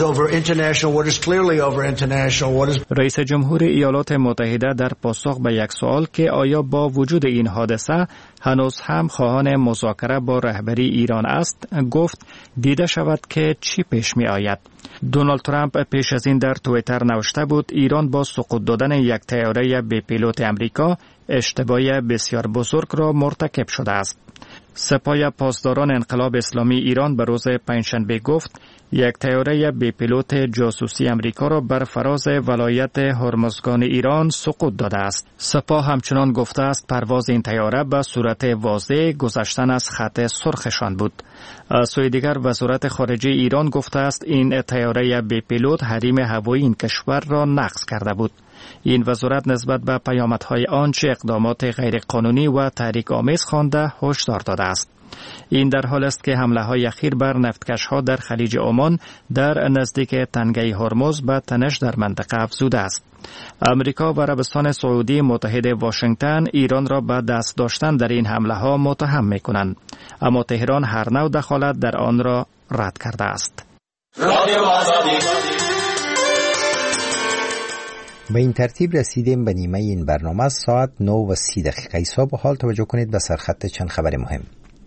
رئیس جمهور ایالات متحده در پاسخ به یک سوال که آیا با وجود این حادثه هنوز هم خواهان مذاکره با رهبری ایران است گفت دیده شود که چی پیش می آید. دونالد ترامپ پیش از این در توییتر نوشته بود ایران با سقوط دادن یک طیاره بی پیلوت امریکا اشتباه بسیار بزرگ را مرتکب شده است. سپاه پاسداران انقلاب اسلامی ایران به روز پنجشنبه گفت یک طیاره بی پیلوت جاسوسی امریکا را بر فراز ولایت هرمزگان ایران سقوط داده است. سپاه همچنان گفته است پرواز این طیاره به صورت واضح گذشتن از خط سرخشان بود. از سوی دیگر وزارت خارجه ایران گفته است این طیاره بی پیلوت حریم هوایی این کشور را نقض کرده بود. این وزارت نسبت به پیامدهای آنچه اقدامات غیرقانونی و تحریک‌آمیز خوانده هشدار داده است. این در حال است که حمله‌های اخیر بر نفتکش‌ها در خلیج عمان در نزدیک تنگه هرمز به تنش در منطقه افزوده است. امریکا و عربستان سعودی متحد واشنگتن ایران را به دست داشتن در این حمله‌ها متهم می‌کنند، اما تهران هر نوع دخالت در آن را رد کرده است. به این ترتیب رسیدیم به نیمه این برنامه. ساعت نه و سی دقیقه صبح. حال توجه کنید به سرخط چند خبر مهم.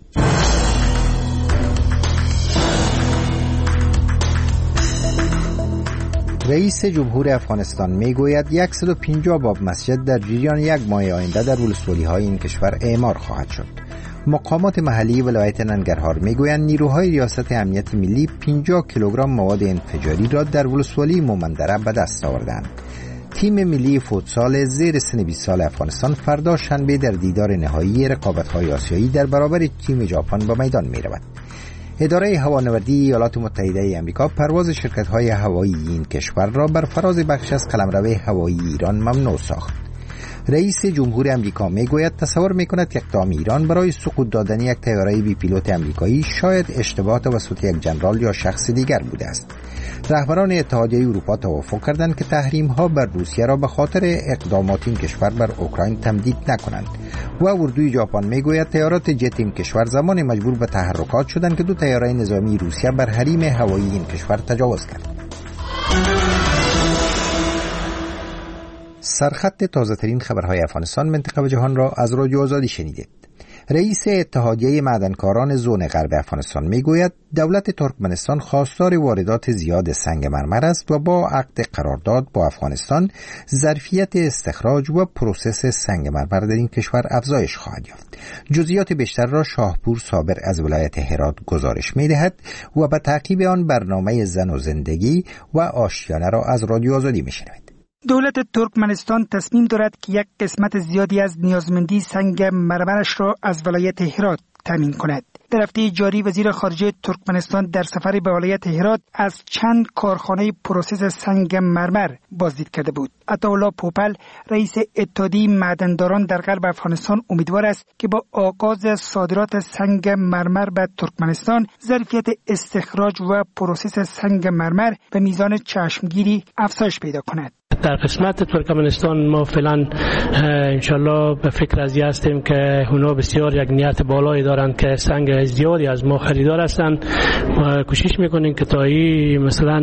رئیس جمهور افغانستان می گوید صد و پنجاه باب مسجد در جریان یک ماه آینده در ولسوالی های این کشور اعمار خواهد شد. مقامات محلی ولایت ننگرهار می گویند نیروهای ریاست امنیت ملی پنجاه کیلوگرم مواد انفجاری را در ولسوالی مومندره به دست آوردند. تیم ملی فوتسال زیر سن بیست سال افغانستان فردا شنبه در دیدار نهایی رقابت‌های آسیایی در برابر تیم ژاپن به میدان می‌رود. اداره هوانوردی ایالات متحده آمریکا پرواز شرکت‌های هوایی این کشور را بر فراز بخش از قلمرو هوایی ایران ممنوع ساخت. رئیس جمهور امریکا میگوید تصور میکند که اقدام ایران برای سقوط دادن یک طیاره بی پیلوت امریکایی شاید اشتباه توسط یک جنرال یا شخص دیگر بوده است. رهبران اتحادیه اروپا توافق کردند که تحریم‌ها بر روسیه را به خاطر اقدامات این کشور بر اوکراین تمدید نکنند و اردوی ژاپن میگوید طیارات جت این کشور زمان مجبور به تحرکات شدند که دو طیاره نظامی روسیه بر حریم هوایی این کشور تجاوز کرد. سرخط تازه ترین خبرهای افغانستان، منطقه و جهان را از رادیو آزادی شنیدید. رئیس اتحادیه معدنکاران زون غرب افغانستان میگوید دولت ترکمنستان خواستار واردات زیاد سنگ مرمر است و با عقد قرارداد با افغانستان ظرفیت استخراج و پروسس سنگ مرمر در این کشور افزایش خواهد یافت. جزئیات بیشتر را شاهپور صابر از ولایت هرات گزارش میدهد و به تعقیب آن برنامه زن و زندگی و آشیانه را از رادیو آزادی میشنوید. دولت ترکمنستان تصمیم دارد که یک قسمت زیادی از نیازمندی سنگ مرمرش را از ولایت هرات تامین کند. در هفته جاری وزیر خارجه ترکمنستان در سفری به ولایت هرات از چند کارخانه پروسس سنگ مرمر بازدید کرده بود. عطاالله پوپل رئیس اتحادیه معدنداران در غرب افغانستان امیدوار است که با آغاز صادرات سنگ مرمر به ترکمنستان ظرفیت استخراج و پروسس سنگ مرمر به میزان چشمگیری افزایش پیدا کند. در قسمت ترکمنستان ما فعلا انشالله به فکر از هستیم که اونا بسیار یک نیت بالایی دارند که سنگ زیادی از ما خریدار هستند و کوشش میکنیم که تا این مثلا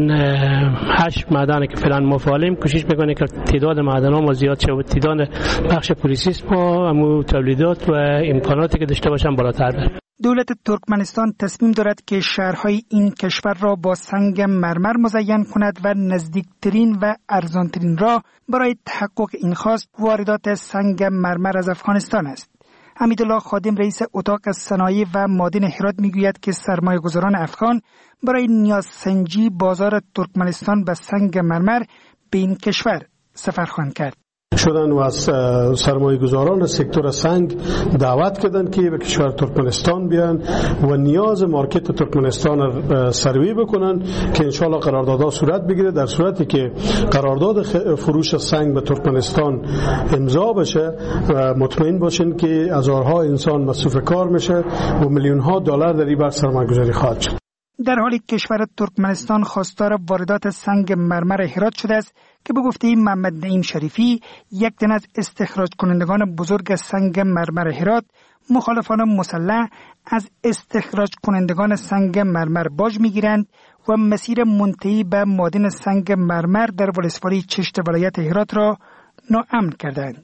هشت معدن که فعلا ما فعالیم کوشش میکنیم که تعداد معدن ها ما زیاد شه و تعداد بخش پروسس ما همو تولیدات و امکاناتی که داشته باشن بالاتر بره. دولت ترکمنستان تصمیم دارد که شهرهای این کشور را با سنگ مرمر مزین کند و نزدیکترین و ارزانترین راه برای تحقق این خواست واردات سنگ مرمر از افغانستان است. حمیدالله خادم رئیس اتاق صنایع و معادن هرات میگوید که سرمایه‌گذاران افغان برای نیازسنجی بازار ترکمنستان به سنگ مرمر به این کشور سفر خواهند کرد. شدن و از سرمایه گذاران سکتور سنگ دعوت کردن که به کشور ترکمنستان بیان و نیاز مارکت ترکمنستان را سروی بکنن که انشالله قراردادها صورت بگیره. در صورتی که قرارداد فروش سنگ به ترکمنستان امضا بشه مطمئن باشین که هزارها انسان مصروف کار میشه و میلیون ها دلار در این بخش سرمایه گذاری خواهد شد. در حالی کشور ترکمنستان خواستار واردات سنگ مرمر هرات شده است که به گفته محمد نعیم شریفی یک تن از استخراج کنندگان بزرگ سنگ مرمر هرات مخالفان مسلح از استخراج کنندگان سنگ مرمر باج میگیرند و مسیر منتهی به معادن سنگ مرمر در ولسوالی چشت ولایت هرات را ناامن کردند.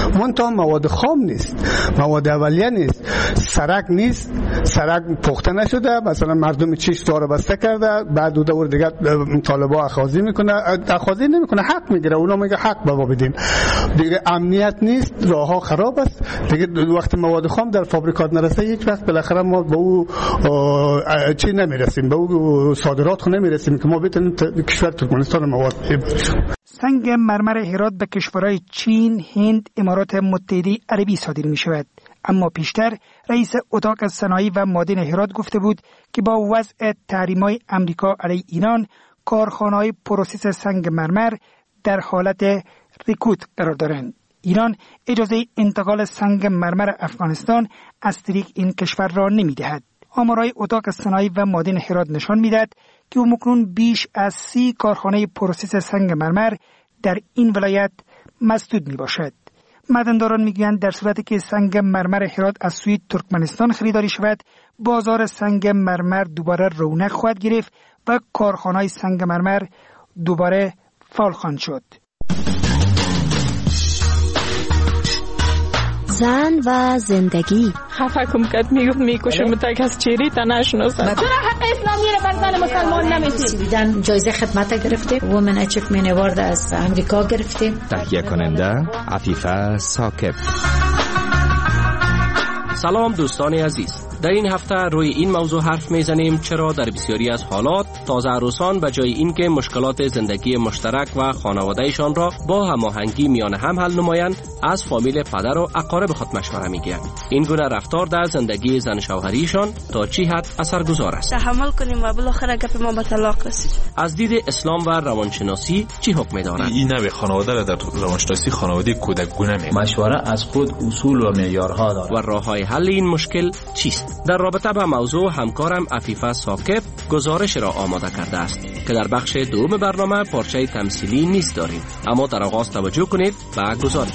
منتها مواد خام نیست، مواد اولیه نیست، سرک نیست، سرک پخته نشده، مثلا مردم چیش داره بسته کرده، بعد دو دور دیگه طالبا اخاذی میکنه، اخاذی نمیکنه، حق میگیره، اونا میگه حق بابا بدین دیگه. امنیت نیست، راهها خراب است دیگه. وقتی مواد خام در فابریکات نرسه هیچ وقت بالاخره ما به او چی نمیرسیم، به او صادرات خو نمیرسیم که ما بتونیم کشور ترکمنستان مواد ببریم. سنگ مرمر هرات به کشورهای چین، هند، امارات متحده عربی صادر می شود. اما پیشتر رئیس اتاق صنایع و معادن هرات گفته بود که با وضع تحریم‌های آمریکا علیه ایران، کارخانه‌های پروسس سنگ مرمر در حالت رکود قرار دارند. ایران اجازه انتقال سنگ مرمر افغانستان از طریق این کشور را نمی‌دهد. آمارهای اتاق صنایع و معادن هرات نشان می‌دهد که همکنون بیش از سی کارخانه پروسس سنگ مرمر در این ولایت مسدود میباشد. معدنداران میگویند در صورتی که سنگ مرمر هرات از سوی ترکمنستان خریداری شود، بازار سنگ مرمر دوباره رونق خواهد گرفت و کارخانه‌های سنگ مرمر دوباره فعال خواهند شد. زن و زندگی. خفکم کرد، میگفت میکشم تک از چیری تا نشناسم. چرا حق اسلامی رو بر زن مسلمان نمیدید؟ دیدن جایزه خدمت گرفته، وومن اچیومنت اوارد از امریکا گرفته. تهیه کننده عفیفه ثاقب. سلام دوستان عزیز، در این هفته روی این موضوع حرف میزنیم چرا در بسیاری از حالات تازه عروسان به جای اینکه مشکلات زندگی مشترک و خانوادهشان را با هماهنگی میان هم حل نمایند، از فامیل پدر و اقارب خود مشوره میگیرند. این گونه رفتار در زندگی زن شوهریشان تا چی حد اثرگذار است؟ تحمل کنیم و بالاخره گپ ما به طلاق رسید. از دید اسلام و روانشناسی چی حکم می‌داند؟ این نوع خانواده را در روانشناسی خانواده کودکگونه می مشوره از خود اصول و معیارها دارد. و راه‌های حل این مشکل چیست؟ در رابطه با موضوع همکارم عفیفه ثاقب گزارش را آماده کرده است که در بخش دوم برنامه پارچه تمثیلی نیز داریم، اما در آغاز توجه کنید به گزارش.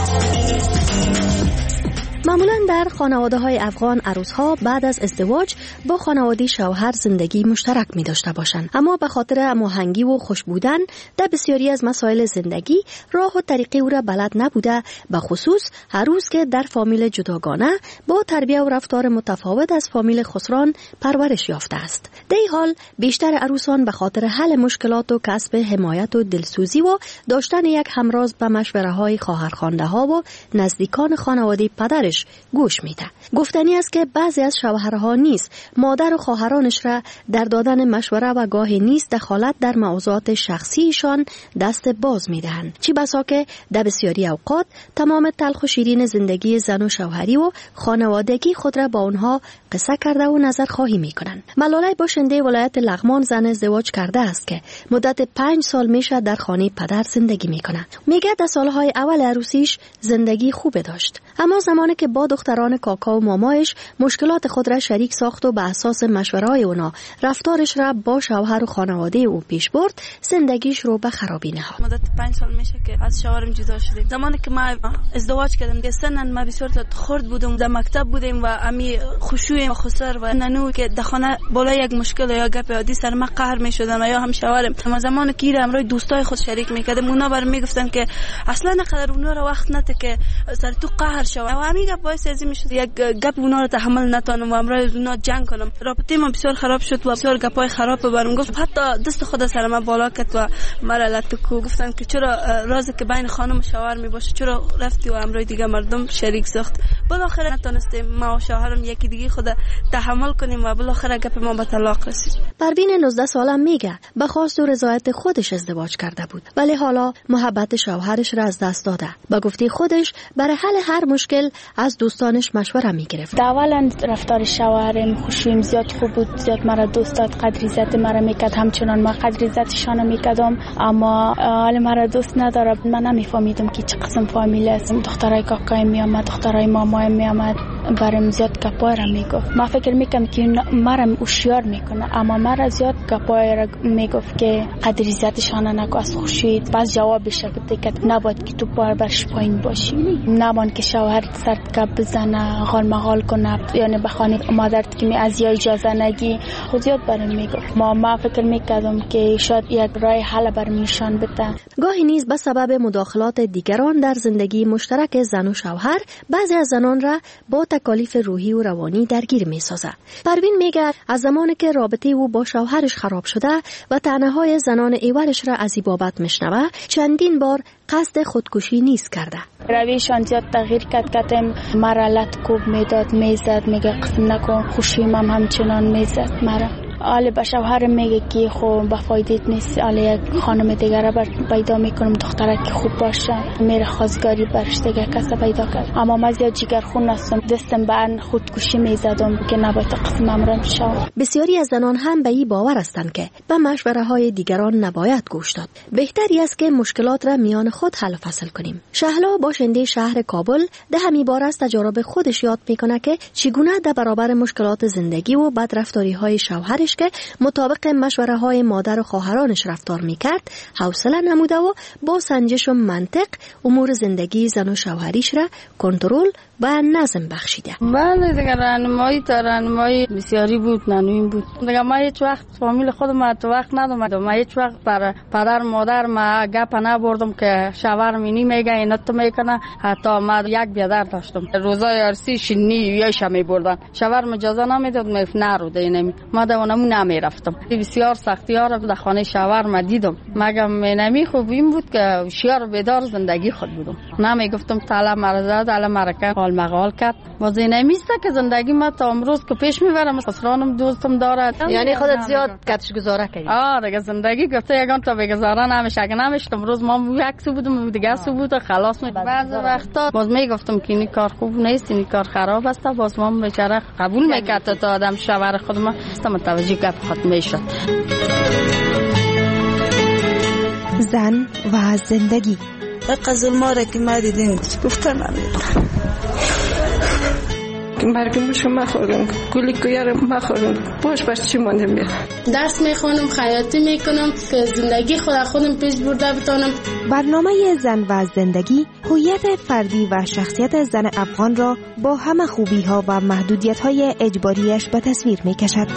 معمولا در خانواده های افغان عروسها بعد از ازدواج با خانواده شوهر زندگی مشترک می داشته باشند، اما به خاطر هماهنگی و خوش بودن در بسیاری از مسائل زندگی راه و طریقی او را بلد نبوده، به خصوص عروس که در فامیل جداگانه با تربیت و رفتار متفاوت از فامیل خسران پرورش یافته است. در این حال بیشتر عروسان به خاطر حل مشکلات و کسب حمایت و دلسوزی و داشتن یک همراز به مشوره های خواهرخوانده ها و نزدیکان خانواده پدرش گوش میده. گفتنی است که بعضی از شوهرها نیز مادر و خواهرانش را در دادن مشوره و گاهی نیز دخالت در موضوعات شخصیشان دست باز میدهند، چی بسا که در بسیاری اوقات تمام تلخ و شیرین زندگی زن و شوهری و خانوادگی خود را با اونها قصه کرده و نظر خواهی میکنند. ملاله باشنده ولایت لغمان زن ازدواج کرده است که مدت پنج سال میشه در خانه پدر زندگی میکنه. میگه در سالهای اول عروسیش زندگی خوب داشت، اما زمانی که با دختران کاکا و مامایش مشکلات خود را شریک ساخت و به اساس مشوره‌های اونا رفتارش را با شوهر و خانواده او پیش برد، زندگیش رو به خرابی نهاد. مدت پنج سال میشه که از شوهرم جدا شدیم. زمانی که ما ازدواج کردم که سنن ما بسیار خرد بودم، در مکتب بودیم و امی خشوع خسر و ننو که در خانه بالا یک مشکل یا گپ عادی سر ما قهر میشدن یا هم شوهرم. اما زمانی که ایرم روی دوستای خود شریک میکردم، اونا برام میگفتن که اصلا نقدر اونا رو وقت نته که سر تو قهر شو و همین گپ باعث ازی میشد یک گپ اونا رو تحمل نتونم و امروز اونا جنگ کنم. رابطه ما بسیار خراب شد و بسیار گپای خراب برام گفت، حتی دست خود سر ما بالا کرد و مرا لطکو گفتن که چرا رازی که بین خانم و شوهر می باشه چرا رفتی و امروز دیگه مردم شریک ساخت. بالاخره نتونستیم ما و شوهرم یکی دیگه خود تحمل کنیم و بالاخره گپ ما به طلاق رسید. پروین نوزده ساله میگه به خواست و رضایت خودش ازدواج کرده بود، ولی حالا محبت شوهرش را از دست داده. با گفته خودش برای حل هر مشکل از دوستانش مشوره میگرفت. اولا رفتار شوهرم خوشیم زیاد خوب بود، زیاد مرا دوست داشت، قدر عزت مرا میکرد، همچنان ما قدر عزتشان میکردم، اما حال مرا دوست نداره. من نمیفهمیدم که چه قسم فامیل است. دخترای کاکایم میامد، دخترای مامایم میامد، برام زیاد گپای را میگفت. ما فکر میکنم که مرا هوشیار میکنه، اما مرا زیاد گپای را میگفت که قدر عزتشان نکو، از خوشی بس جوابش گفت که نباید که تو بار برش پایین باشی، نباید که شوهر سر گپ بزنه، غال مغال کنه، یعنی بخوانی مادرت که می از یا اجازه نگی. خود زیاد برام میگفت. ما ما فکر میکردم که شاید یک راه حل برام نشان بده. گاهی نیز به سبب مداخلات دیگران در زندگی مشترک زن و شوهر بعضی از زنان را با تکالیف روحی و روانی درگیر میسازه. پروین میگه از زمانی که رابطه او با شوهرش خراب شده و طعنه‌های زنان ایورش را از این بابت میشنوه، چندین بار قصد خودکشی نیز کرده. رویشان زیاد تغییر کرد، کتم مرا لط کوب میداد، میزد، میگه قسم نکن، خوشیم هم همچنان میزد مرا. آله به شوهر میگه که خب به فایدت نیست، آله یک خانم دیگر را پیدا میکنم، دختره که خوب باشه، میره خواستگاری برش دیگه کسی پیدا کرد. اما من زیاد جگرخون هستم، دستم به خودکشی میزدم که نباید قسمم را شود. بسیاری از زنان هم به این باور هستند که به مشوره های دیگران نباید گوش داد. بهتری است که مشکلات را میان خود حل و فصل کنیم. شهلا باشنده شهر کابل ده همی بار از تجارب خودش یاد میکنه که چگونه در برابر مشکلات زندگی و بدرفتاری های شوهرش که مطابق مشوره های مادر و خواهرانش رفتار میکرد حوصله نموده و با سنجش و منطق امور زندگی زن و شوهریش را کنترل و نظم بخشیده. بله دیگه، راهنمایی تا راهنمایی بسیاری بود، نانویم بود دیگه. ما هیچ وقت فامیل خودم تو وقت ندادم، ما هیچ وقت بر پدر مادر ما گپ نبردم که شوهر مینی میگه اینا تو میکنه. حتی ما یک بیادر داشتم، روزای عرسی شنی یاش میبردن، شوهر اجازه نمیداد، میگفت نرو دینمی، ما دوونمون نمیرفتم. بسیار سختی‌ها رو در خانه شوهر ما دیدم. مگم نمی خوب این بود که هوشیار بیدار زندگی خود بودم، نمیگفتم تعالی مرزاد علی مرکه حال مقال کرد. باز نمیسته که زندگی ما تا امروز که پیش میبرم، خسرانم دوستم دارد. یعنی خودت زیاد کتش گزاره کردی؟ آه دیگه زندگی گفته یگان تا بگذاره نمیشه، اگه نمیشتم روز ما یک سو بودم دیگه سو بود خلاص می. بعض وقتا باز میگفتم که این کار خوب نیست، این کار خراب است، باز ما بیچاره قبول میکرد تا آدم شوهر خودم است متوجه گپ خود میشد. زن و زندگی. قزل ما را که ما دیدیم گفتن نمیدونم که مرگم شما خوردم، گولی کویارم ما خوردم، باش باش چی مانده میاد. درس میخونم، خیاطی میکنم که زندگی خود خودم پیش برده بتونم. برنامه زن و زندگی هویت فردی و شخصیت زن افغان را با همه خوبی ها و محدودیت های اجباریش به تصویر میکشد.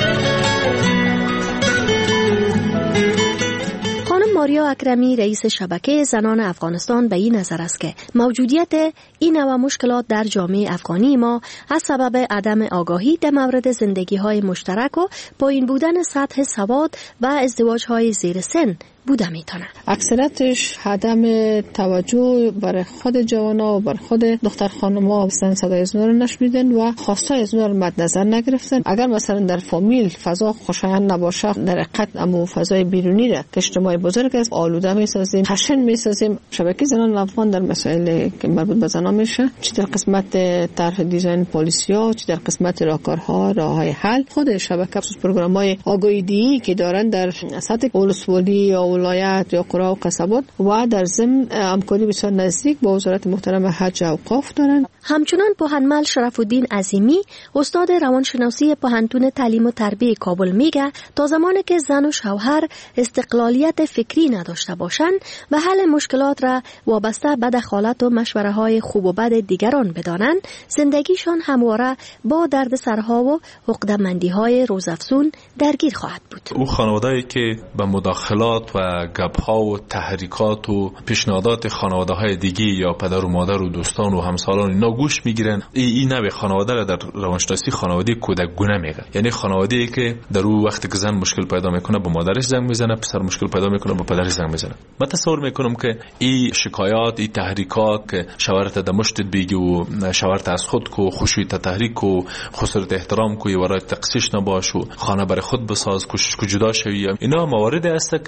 ماریا اکرمی رئیس شبکه زنان افغانستان به این نظر است که موجودیت این نوع مشکلات در جامعه افغانی ما از سبب عدم آگاهی در مورد زندگی های مشترک و پایین بودن سطح سواد و ازدواج های زیر سن بوده میتونه. اکثرتش عدم توجه برای خود جوانا و برای خود دختر خانم‌ها مثلا صدای ازنا رو نشنیدن و خواستای ازنا رو مد نظر نگرفتن. اگر مثلا در فامیل فضا خوشایند نباشه، در حقیقت اما فضای بیرونی را که اجتماع بزرگ است آلوده میسازیم، خشن میسازیم. شبکه زنان افغان در مسائل که مربوط به زنان میشه، چه در قسمت طرح دیزاین پالیسی‌ها، چه در قسمت راهکارها، راههای حل، خود شبکه خصوص پروگرام‌های آگاهی که دارن در سطح ولسوالی یا ولایت یا قرا و قصبات و در ضمن همکاری بسیار نزدیک با وزارت محترم حج و اوقاف دارن. همچنان پوهنمل شرف الدین عظیمی استاد روانشناسی پوهنتون تعلیم و تربیت کابل میگه تا زمانی که زن و شوهر استقلالیت فکری نداشته باشند و حل مشکلات را وابسته به دخالت و مشوره های خوب و بد دیگران بدانند، زندگیشان همواره با دردسرها و عقده‌مندی های روزافزون درگیر خواهد بود. او خانواده‌ای که به مداخلات و گپ‌ها و تحریکات و پیشنهادات خانواده‌های دیگه یا پدر و مادر و دوستان و همسالان اینا گوش میگیرن، این ای نوع خانواده را در روانشناسی خانواده کودکگونه میگه. یعنی خانواده‌ای که در اون وقتی که زن مشکل پیدا میکنه با مادرش زنگ میزنه، پسر مشکل پیدا میکنه با پدرش زنگ میزنه. من تصور میکنم که این شکایات، این تحریکات که شوهرت د مشتت بیگی و شوهرت از خود کو خوشی ته تحریک و خسرت احترام کو ورای تقصیش نباش و خانه برای خود بساز کوشش کو جدا شوی، اینا موارد است که هیچ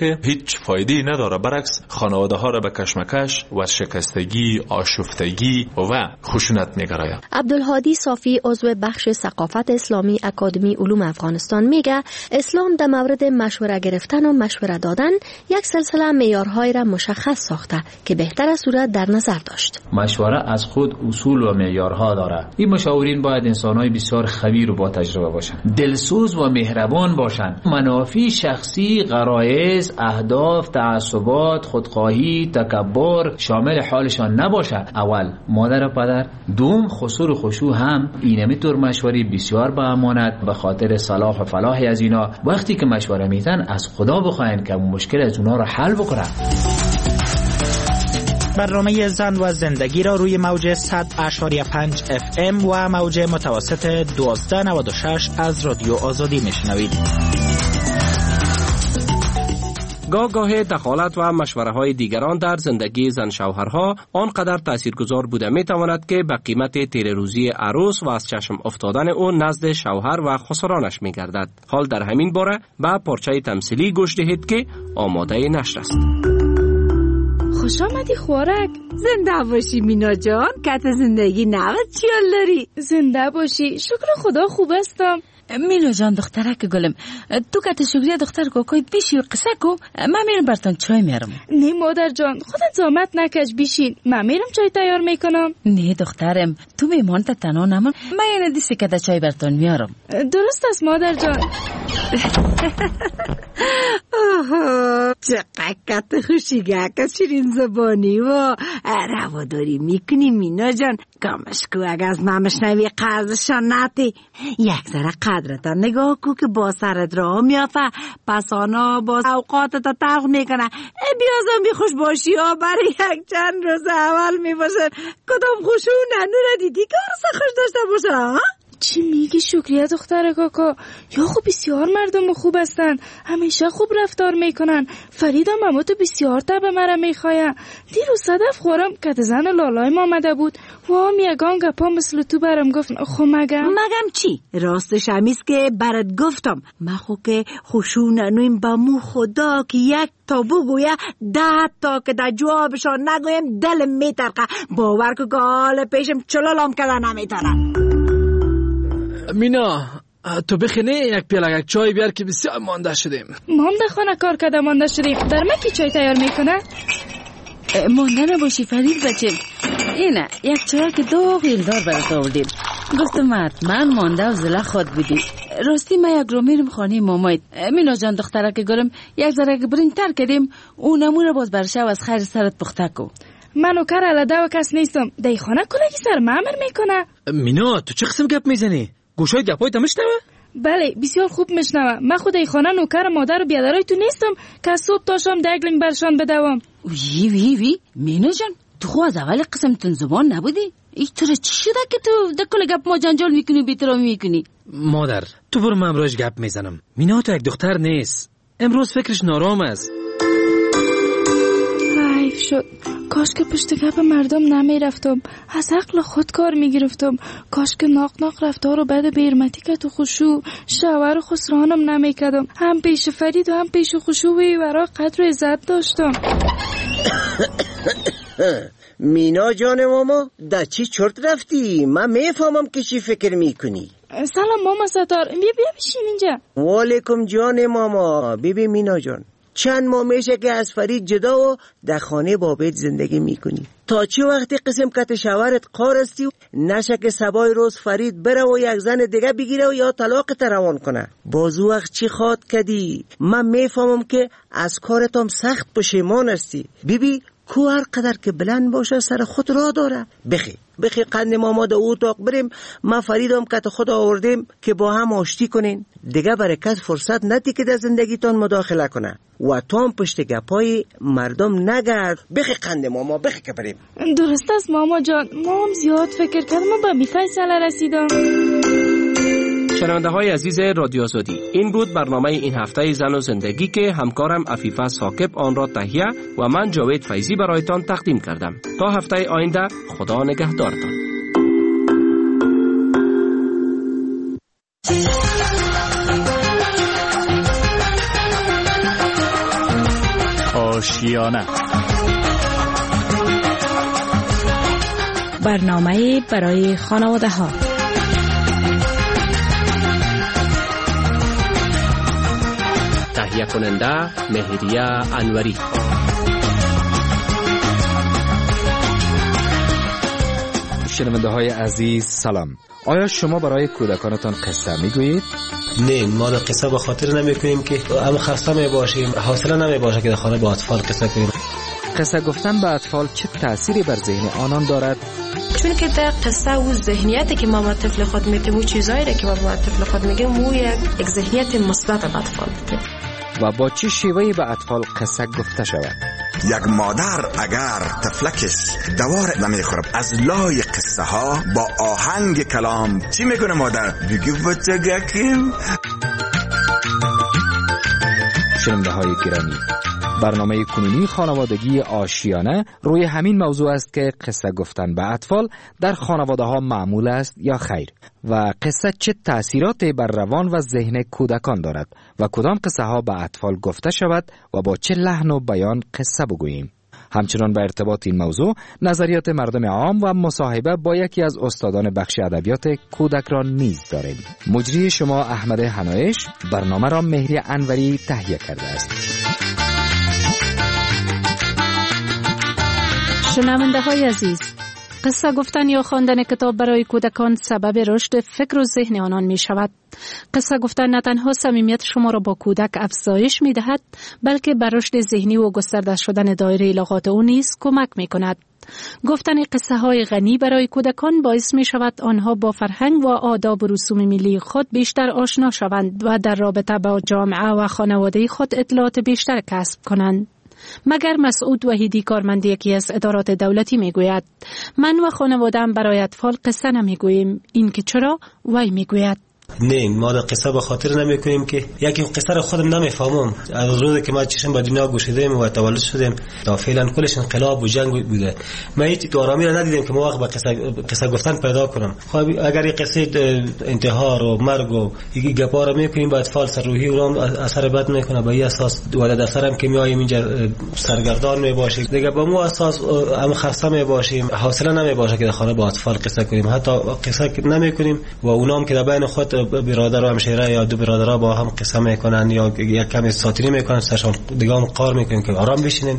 هیچ فایده نداره، برعکس خانواده ها را به کشمکش و شکستگی، آشفتگی و خشونت میگراید. عبدالهادی صافی عضو بخش ثقافت اسلامی اکادمی علوم افغانستان میگه اسلام در مورد مشوره گرفتن و مشوره دادن یک سلسله معیارهای را مشخص ساخته که بهتر از صورت در نظر داشت. مشوره از خود اصول و معیارها داره. این مشاورین باید انسان‌های بسیار خبیر و با تجربه باشند، دلسوز و مهربان باشند، منافع شخصی، غرایز، اهداف، تعصبات، خودخواهی، تکبر شامل حالشان نباشد. اول مادر و پدر، دوم خسور و خشوع هم اینمی طور مشوری بسیار با امانت به خاطر صلاح و فلاح از اینا وقتی که مشوره میتن از خدا بخواین که مشکل از اونا را حل بکنه. برنامه زن و زندگی را روی موج صد اشاری پنج اف ام و موج متوسط دوازده نود و شش از رادیو آزادی میشنوید. گاه گاه دخالت و مشوره های دیگران در زندگی زن شوهرها آنقدر تاثیرگذار بوده می تواند که به قیمت تیر روزی عروس و از چشم افتادن او نزد شوهر و خسرانش می گردد. حال در همین باره به پارچه تمثیلی گوش دهید که آماده نشر است. خوش آمدی خوارک. زنده باشی مینا جان. کت زندگی نوت چیال داری؟ زنده باشی. شکر خدا خوب هستم. مینا جان دخترک گلم، تو کت شکریه دختر کوکویت بیشی و قصه کو. من میرم برتان چای میارم. نه مادر جان خودت زحمت نکش بیشین، من میرم چای تیار میکنم. نه دخترم تو میمان تا تنها نمان، من یه ندیستی کت چای برتان میارم. درست است مادر جان. آها چقدر کت خوشیگه که شیرین زبانی و رواداری میکنی مینا جان. کامشکو اگه از من مشنوی قرضشان نتی یک ذره قدرتا نگاه کو که با سرت را میافه پس آنا با اوقاتتا تلخ میکنه. بیازم بی خوش باشی ها برای یک چند روز اول میباشن کدام خوشونه نورا دیدی که عرصه خوش داشته باشه ها؟ چی میگی شکریه دختر کاکا؟ یا خوب بسیار مردم خوب هستن، همیشه خوب رفتار میکنن. فرید هم اما تو بسیار تبه مرا میخوایم. دیروز صدف خورم که زن لالای ما آمده بود و هم یگان گپا مثل تو برم گفت. خو مگم؟ مگم چی؟ راستش همیست که برات گفتم من خو که خوشون نویم با مو خدا که یک تا بگویه ده تا که در جوابشان نگویم دلم میترقه. باور که گال پیشم چلالام کده نمیترم. مینا تو بخینه یک پیاله یک چای بیار که بسیار مانده شدیم. مانده خانه کار کده مانده شدیم. در من کی چای تیار میکنه؟ مانده نباشی فرید بچه. اینه یک چای که دو غیلدار برات آوردیم. گفتم حتما مانده و زله خود بودی. راستی من یک رو میرم خانه مامایت. مینا جان دختره که گرم یک ذره که برین تر کردیم اونمو رو باز برشه و از خیر سرت پخته کو. منو کار علاده و کس نیستم. دی خانه کلگی سر معمر میکنه. مینا تو چه قسم گپ میزنی؟ گوشای گپای تا میشنوه؟ بله بسیار خوب میشنوه. من خود ای خانه نوکر مادر و بیادرای تو نیستم که صبح تا شام دگلنگ برشان بدوام. وی وی وی مینا جان تو خو از اول قسمتون زبان نبودی؟ ای تو چی شده که تو دکل گپ ما جنجال میکنی بیترامی میکنی؟ مادر تو برو من امروز گپ میزنم. مینا تو یک دختر نیست، امروز فکرش نارام است. حیف شد. کاش که پشت گپ مردم نمی رفتم، از عقل خود کار می گرفتم. کاش که ناق ناق رفتار و بعد بیرمتی که تو خوشو شوهر و خسرانم نمی کدم. هم پیش فرید و هم پیش خوشوی ورا قدر و عزت داشتم. مینا جان ماما در چی چرت رفتی؟ من میفهمم که چی فکر میکنی. سلام ماما ستار، بیا بیا بشین اینجا. وعلیکم جان ماما. بیبی مینا جان چند ماه میشه که از فرید جدا و در خانه بابت زندگی میکنی. تا چی وقتی قسم کت شوهرت قار استی و نشه که سبای روز فرید بره و یک زن دیگه بگیره و یا طلاق روان کنه. بازو وقت چی خواد کدی؟ من میفهمم که از کارتم سخت پشیمان استی. بیبی کو هر قدر که بلند باشه سر خود را داره. بخی بخی قند ماما دا اتاق بریم. ما فریدم کت خود آوردیم که با هم آشتی کنین. دیگه برکت فرصت ندی که در زندگیتان مداخله کنه و تو هم پشت گپای مردم نگرد. بخی قند ماما بخی که بریم. درست است ماما جان، ما هم زیاد فکر کردم و به فیصله رسیدم. شنونده های عزیز رادیو آزادی، این بود برنامه این هفته زن و زندگی که همکارم عفیفه ثاقب آن را تهیه و من جاوید فیضی برایتان تقدیم کردم. تا هفته آینده خدا نگهدارتان. آشیانه، برنامه برای خانواده ها. تهیه کننده مهریه انوری. شنونده های عزیز سلام. آیا شما برای کودکانتان قصه میگویید؟ نه، ما در قصه به خاطر نمی کنیم که هم خسته می باشیم، حوصله نمی باشه که در خانه با اطفال قصه کنیم. قصه گفتن به اطفال چه تأثیری بر ذهن آنان دارد؟ چون که در قصه و ذهنیتی که ما با طفل خود میگیم و چیزایی که ما با طفل خود میگیم و یک ذهنیت مثبت به اطفال میده. و با چه شیوهی به اطفال قصه گفته شود؟ یک مادر اگر طفلکش دوار نمیخورد از لای قصه ها با آهنگ کلام چی میکنه مادر؟ بگی بچگکیم. شنونده های گرامی، برنامه کنونی خانوادگی آشیانه روی همین موضوع است که قصه گفتن به اطفال در خانواده ها معمول است یا خیر و قصه چه تأثیراتی بر روان و ذهن کودکان دارد و کدام قصه ها به اطفال گفته شود و با چه لحن و بیان قصه بگوییم. همچنان به ارتباط این موضوع نظریات مردم عام و مصاحبه با یکی از استادان بخش ادبیات کودک را نیز داریم. مجری شما احمد حنایش، برنامه را مهری انوری تهیه کرده است. شنونده های عزیز، قصه گفتن یا خواندن کتاب برای کودکان سبب رشد فکر و ذهن آنان می شود. قصه گفتن نه تنها صمیمیت شما را با کودک افزایش می دهد، بلکه بر رشد ذهنی و گسترده شدن دایره لغات او نیز کمک می کند. گفتن قصه های غنی برای کودکان باعث می شود آنها با فرهنگ و آداب و رسوم ملی خود بیشتر آشنا شوند و در رابطه با جامعه و خانواده خود اطلاعات بیشتر کسب کنند. مگر مسعود وحیدی کارمند یکی از ادارات دولتی میگوید من و خانواده‌ام برای اطفال قصه نمیگوییم. این که چرا؟ وی میگوید نه، ما در قصه به خاطر نمی کنیم که یکی قصه را خودم نمیفهمم. از روزی که ما چشم به دنیا گشودیم و تولد شدیم تا فعلا کلش انقلاب و جنگ بوده، ما هیچ دورامی را ندیدیم که ما وقت به قصه قصه گفتن پیدا کنم. خب اگر این قصه انتحار و مرگ و یکی گپا را میکنیم با اطفال سر روحی اونم اثر بد میکنه. به این اساس ولد اثرم که میایم اینجا سرگردان می باشیم دیگه، با مو اساس هم خسته می باشیم، حوصله نمی باشه که در خانه با اطفال قصه کنیم. حتی قصه نمی کنیم و اونام که در بین خود برادر و همشیره یا دو برادرها با هم قصه میکنن یا یک کمی ساتیری میکنن، سرشان دیگه هم قار میکنن که آرام بشینن.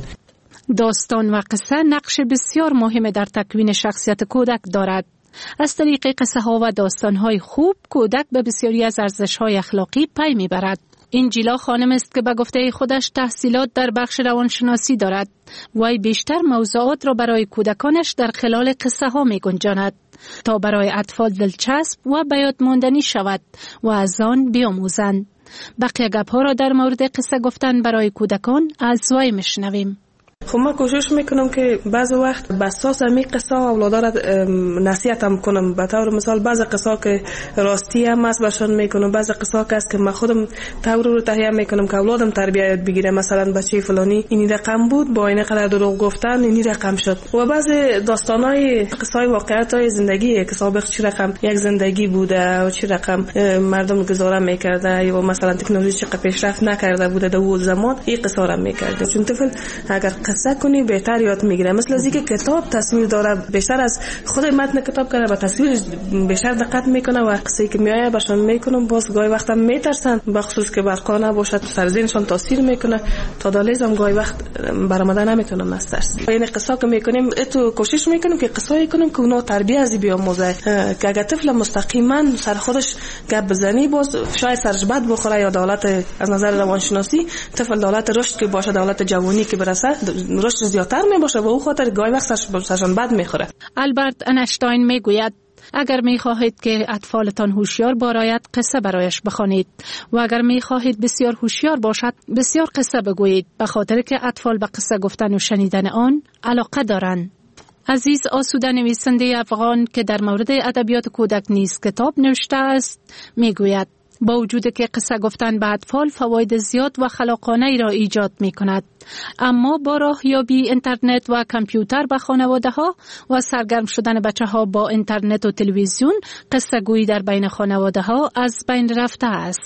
داستان و قصه نقش بسیار مهم در تکوین شخصیت کودک دارد. از طریق قصه ها و داستان های خوب کودک به بسیاری از ارزش های اخلاقی پی میبرد. انجیلا خانم است که به گفته خودش تحصیلات در بخش روانشناسی دارد. وی بیشتر موضوعات را برای کودکانش در خلال قصه ها می گنجاند تا برای اطفال دلچسب و به یاد ماندنی شود و از آن بیاموزند. بقیه گپ ها را در مورد قصه گفتن برای کودکان از وی میشنویم. خب من کوشش میکنم که بعض وقت به اساس همین قصه اولادا را نصیحت هم کنم. به طور مثال بعض قصه که راستی هم است برشان میکنم، بعض قصه که است که من خودم طور رو تهیه میکنم که اولادم تربیت یاد بگیره. مثلا بچه فلانی این رقم بود، با این قدر دروغ گفتن این رقم شد. و بعض داستانای قصه واقعیت های زندگی که سابق چه رقم یک زندگی بوده و چه رقم مردم گزاره میکرده یا مثلا تکنولوژی چقدر پیشرفت نکرده بوده در اون زمان، این قصه را میکرده. چون طفل اگر قصه کنی بهتر یاد میگیره. مثل از اینکه کتاب تصویر داره، بیشتر از خود متن کتاب کنه به تصویر بیشتر دقت میکنه و قصه که میآید برشان میکنم. باز گاهی وقتا میترسن، بخصوص که برقا نباشد سر ذهنشان تاثیر میکنه. تا دالیزم گاهی وقت برآمده نمیتونن از ترس. یعنی قصه که میکنیم اتو کوشش میکنیم که قصه کنیم که اونا تربیت از بیاموزه، که اگه طفل مستقیما سر خودش گپ بزنی باز شاید سرش بد بخوره یا دولت از نظر روانشناسی طفل دولت رشد که باشه، دولت جوانی که برسه رشد زیادتر می باشه و او خاطر گاهی وقت سرشان بد میخوره. آلبرت انشتاین میگوید اگر می خواهید که اطفالتان هوشیار باشد قصه برایش بخوانید و اگر می خواهید بسیار هوشیار باشد بسیار قصه بگویید، به خاطر که اطفال به قصه گفتن و شنیدن آن علاقه دارند. عزیز آسوده نویسنده افغان که در مورد ادبیات کودک نیز کتاب نوشته است میگوید با وجود که قصه گفتن به اطفال فواید زیاد و خلاقانه ای را ایجاد می کند، اما با راهیابی اینترنت و کامپیوتر به خانواده ها و سرگرم شدن بچه ها با اینترنت و تلویزیون قصه گویی در بین خانواده ها از بین رفته است.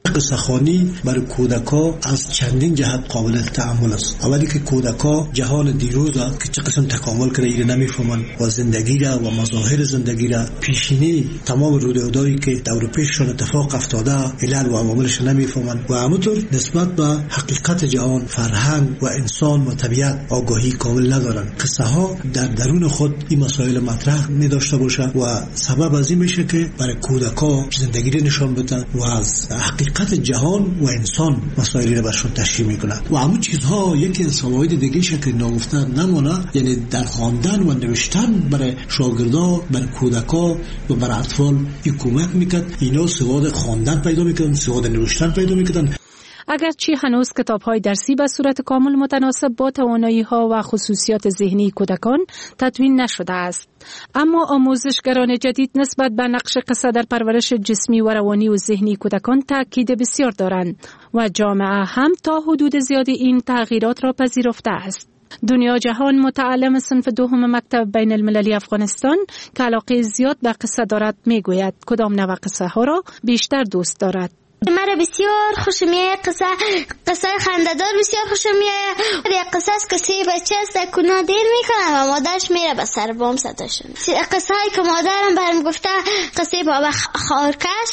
قصه خوانی برای کودکا از چندین جهت قابل تأمل است. اولی که کودکا جهان دیروز را که چه قسم تکامل کرده ایره نمیفهمن و زندگی را و مظاهر زندگی را پیشینی تمام رویدادهایی که دور پیششان اتفاق افتاده علل و عواملش نمیفهمن و همونطور نسبت به حقیقت جهان، فرهنگ و انسان و طبیعت آگاهی کامل ندارن. قصه ها در درون خود این مسائل مطرح می داشته باشه و سبب از این میشه که برای کودکا زندگی را نشان بدن و از حقیقت جهان و انسان مسائلی را برشون تشریح میکنه و همون چیزها یکی از فواید دیگه شکل نگفتن نمونه، یعنی در خواندن و نوشتن برای شاگردا، برای کودکا و برای اطفال این کمک میکرد اینا سواد خواندن پیدا میکردن، سواد نوشتن پیدا میکردن. اگرچه هنوز کتاب‌های درسی به صورت کامل متناسب با توانایی‌ها و خصوصیات ذهنی کودکان تدوین نشده است، اما آموزشگران جدید نسبت به نقش قصه در پرورش جسمی و روانی و ذهنی کودکان تاکید بسیار دارند و جامعه هم تا حدود زیادی این تغییرات را پذیرفته است. دنیا جهان متعلم صنف دوم مکتب بین المللی افغانستان که علاقه زیاد به قصه دارد میگوید کدام نوع قصه ها را بیشتر دوست دارد. مرا بسیار خوش میاد قصه قصه خنده‌دار بسیار خوش میاد. یک قصه است که سه بچه است کنا دیر میکنه و مادرش میره به سر بام صداشون. قصه هایی که مادرم برام گفته قصه بابا خارکش،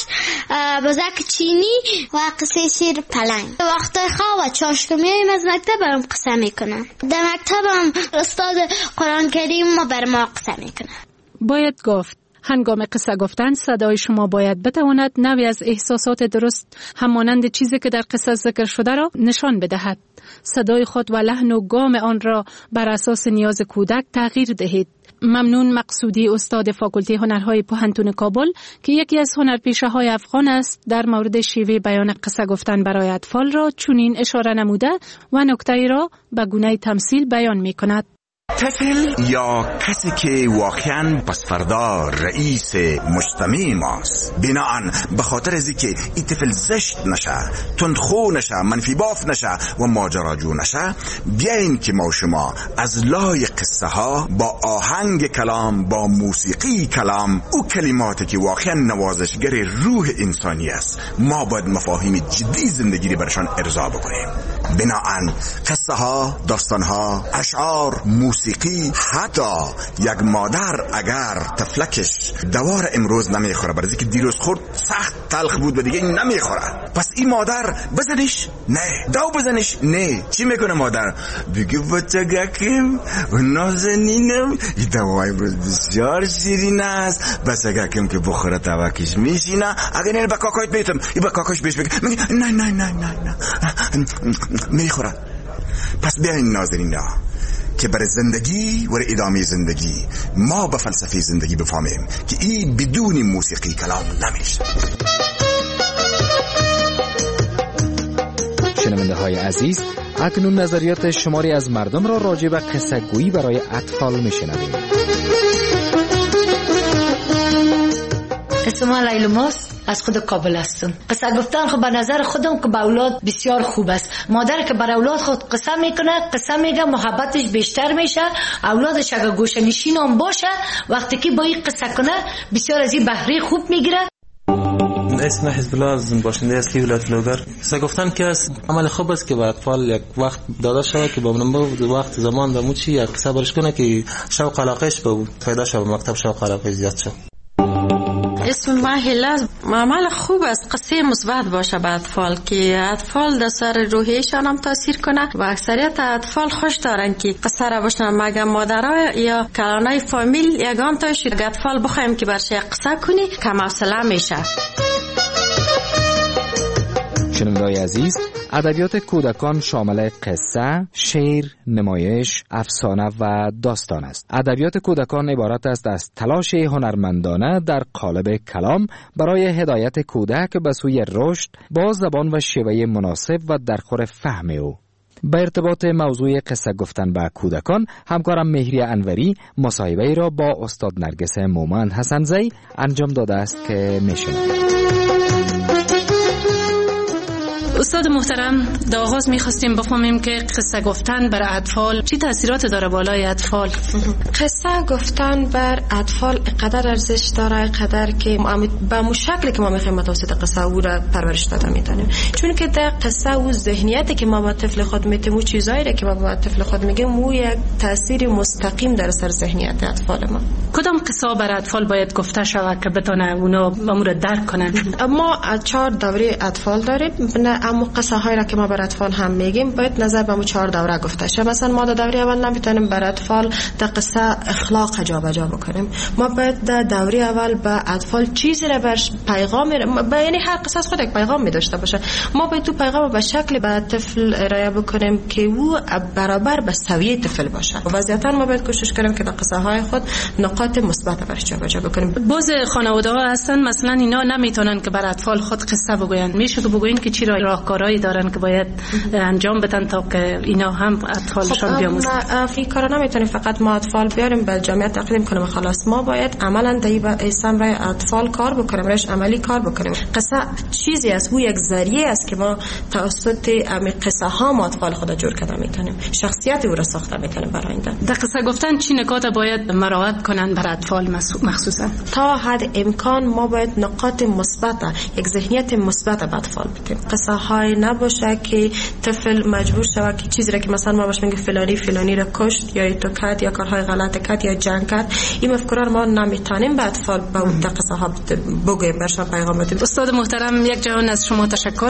بزک چینی و قصه شیر پلنگ. وقتای خواب و چاشت که میایم از مکتب برام قصه میکنه. در مکتبم استاد قرآن کریم ما بر ما قصه میکنه. باید گفت هنگام قصه گفتن صدای شما باید بتواند نوعی از احساسات درست همانند چیزی که در قصه ذکر شده را نشان بدهد. صدای خود و لحن و گام آن را بر اساس نیاز کودک تغییر دهید. ممنون مقصودی استاد فاکولته هنرهای پوهنتون کابل که یکی از هنرپیشه های افغان است در مورد شیوه بیان قصه گفتن برای اطفال را چنین اشاره نموده و نکته را به گونه تمثیل بیان می کند. طفل یا کسی که واقعا پس فردا رئیس مجتمع ماست، بناهن به خاطر از که این طفل زشت نشه، تندخو نشه، منفی باف نشه و ماجراجو نشه، بیاین که ما شما از لای قصه ها با آهنگ کلام، با موسیقی کلام، او کلماتی که واقعا نوازشگر روح انسانی است، ما باید مفاهیم جدی زندگی رو برشان ارضا بکنیم. بناهن قصه ها، داستان ها، اشعار، موسیقی، حتی یک مادر اگر تفلکش دوار امروز نمیخوره برای اینکه دیروز خورد سخت تلخ بود و دیگه نمیخوره، پس این مادر بزنش؟ نه. دو بزنش؟ نه. چی میکنه مادر؟ بگه بچگکم و نازنینم این دوای امروز بسیار شیرین است، بچگکم که بخوره توکش میشینه، اگر نه با کاکایت بیتم ای با کاکاش بهش بگه میگه نه نه نه نه نه میخوره. پس بیاین نازنینا که برای زندگی و ادامه زندگی ما به فلسفه زندگی بفهمیم که این بدون موسیقی کلام نمیشه. شنونده های عزیز، اکنون نظریات شماری از مردم را راجع به قصه گویی برای اطفال میشنویم. اسم من لیلماس، از خود کابل هستم. قصه گفتن خب به نظر خودم که به اولاد بسیار خوب است. مادر که بر اولاد خود قصه میکنه، قصه میگه، محبتش بیشتر میشه. اولادش اگه گوشه نشین هم باشه، وقتی که با این قصه کنه بسیار از این بهره خوب میگیره. اسم حزب الله از باشنده اصلی ولایت لوگر. قصه گفتن که از عمل خوب است که به اطفال یک وقت داده شود که با منبع وقت زمان و موچی یک قصه برش کنه که شوق علاقهش به فایده شه، مکتب شوق علاقه زیاد شه. اسم من هلا. عمل خوب است قصه مثبت باشه به اطفال که اطفال در سر روحیشان هم تاثیر کنه و اکثریت اطفال خوش دارن که قصه را بشنن، مگر مادرها یا کلانای فامیل یگان تاش اطفال بخوایم که برش قصه کنی کم حوصله میشه. شنونده‌های عزیز، ادبیات کودکان شامل قصه، شعر، نمایش، افسانه و داستان است. ادبیات کودکان عبارت است از تلاش هنرمندانه در قالب کلام برای هدایت کودک به سوی رشد با زبان و شیوه مناسب و در خور فهم او. به ارتباط موضوع قصه گفتن به کودکان، همکارم مهری انوری مصاحبه را با استاد نرگس مومند حسن‌زی انجام داده است که میشنوید. استاد استاد محترم، در آغاز می‌خواستیم بفهمیم که قصه گفتن بر اطفال چی تاثیرات داره بالای اطفال؟ قصه گفتن بر اطفال قدر ارزش داره، قدر که به مو شکلی که ما می‌خوایم توسط قصه او را پرورش داده می‌تونیم. چون که در قصه و ذهنیتی که ما با طفل خود میتیم و چیزایی که ما با طفل خود میگیم مو یک تاثیر مستقیم در سر ذهنیت اطفال ما. کدام قصه بر اطفال باید گفته شود که بتونه اونا امور درک کنن؟ ما چهار دوره اطفال داریم. اما قصه هایی را که ما بر اطفال هم میگیم باید نظر به مو چهار دوره گفته شه. مثلا ما در دوره اول نمیتونیم بر اطفال در قصه اخلاق جابجا بکنیم. ما باید در دوره اول به اطفال چیزی را بر پیغام، یعنی هر قصه از خود یک پیغام می داشته باشه. ما باید تو پیغام به شکل به طفل ارائه بکنیم که او برابر به سویه طفل باشه. وضعیتا ما باید کوشش کنیم که در قصه های خود نقاط مثبت برش جابجا بکنیم. باز خانواده ها هستن مثلا اینا نمیتونن که بر اطفال خود قصه بگوین. میشه که بگوین که چی راهکارهایی دارن که باید انجام بدن تا که اینا هم اطفالشان بیاموزن؟ این کارا نمیتونیم فقط ما اطفال بیاریم به جامعه تقدیم کنیم خلاص. ما باید عملا در اسم رای اطفال کار بکنیم، روش عملی کار بکنیم. قصه چیزی است، او یک ذریعه است که ما توسط امی قصه ها ما اطفال خود جور کرده میتونیم، شخصیت او را ساخته میتونیم برای آینده. در قصه گفتن چی نکات باید مراعات کنن بر اطفال مخصوصا؟ تا حد امکان ما باید نقاط مثبت، یک ذهنیت مثبت به اطفال بدیم. قصه های نباشه که طفل مجبور شود که چیزی را که مثلا ما باش میگیم فلانی فلانی را کشت یا تو کرد یا کارهای غلط کرد یا جنگ کرد، این مفکوره ما نمیتونیم به اطفال به اون قصه ها بگوییم، برشان پیغام بدیم. استاد محترم، یک جهان از شما تشکر.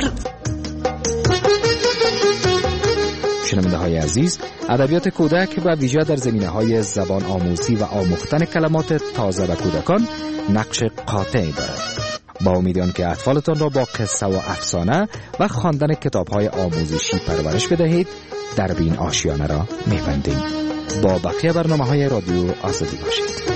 شنونده های عزیز، ادبیات کودک و ویژه در زمینه های زبان آموزی و آموختن کلمات تازه به کودکان نقش قاطعی دارد. با امیدوارم که اطفالتان را با قصه و افسانه و خواندن کتاب های آموزشی پرورش بدهید. در این آشیانه را می‌بندیم. با بقیه برنامه های رادیو آزادی باشید.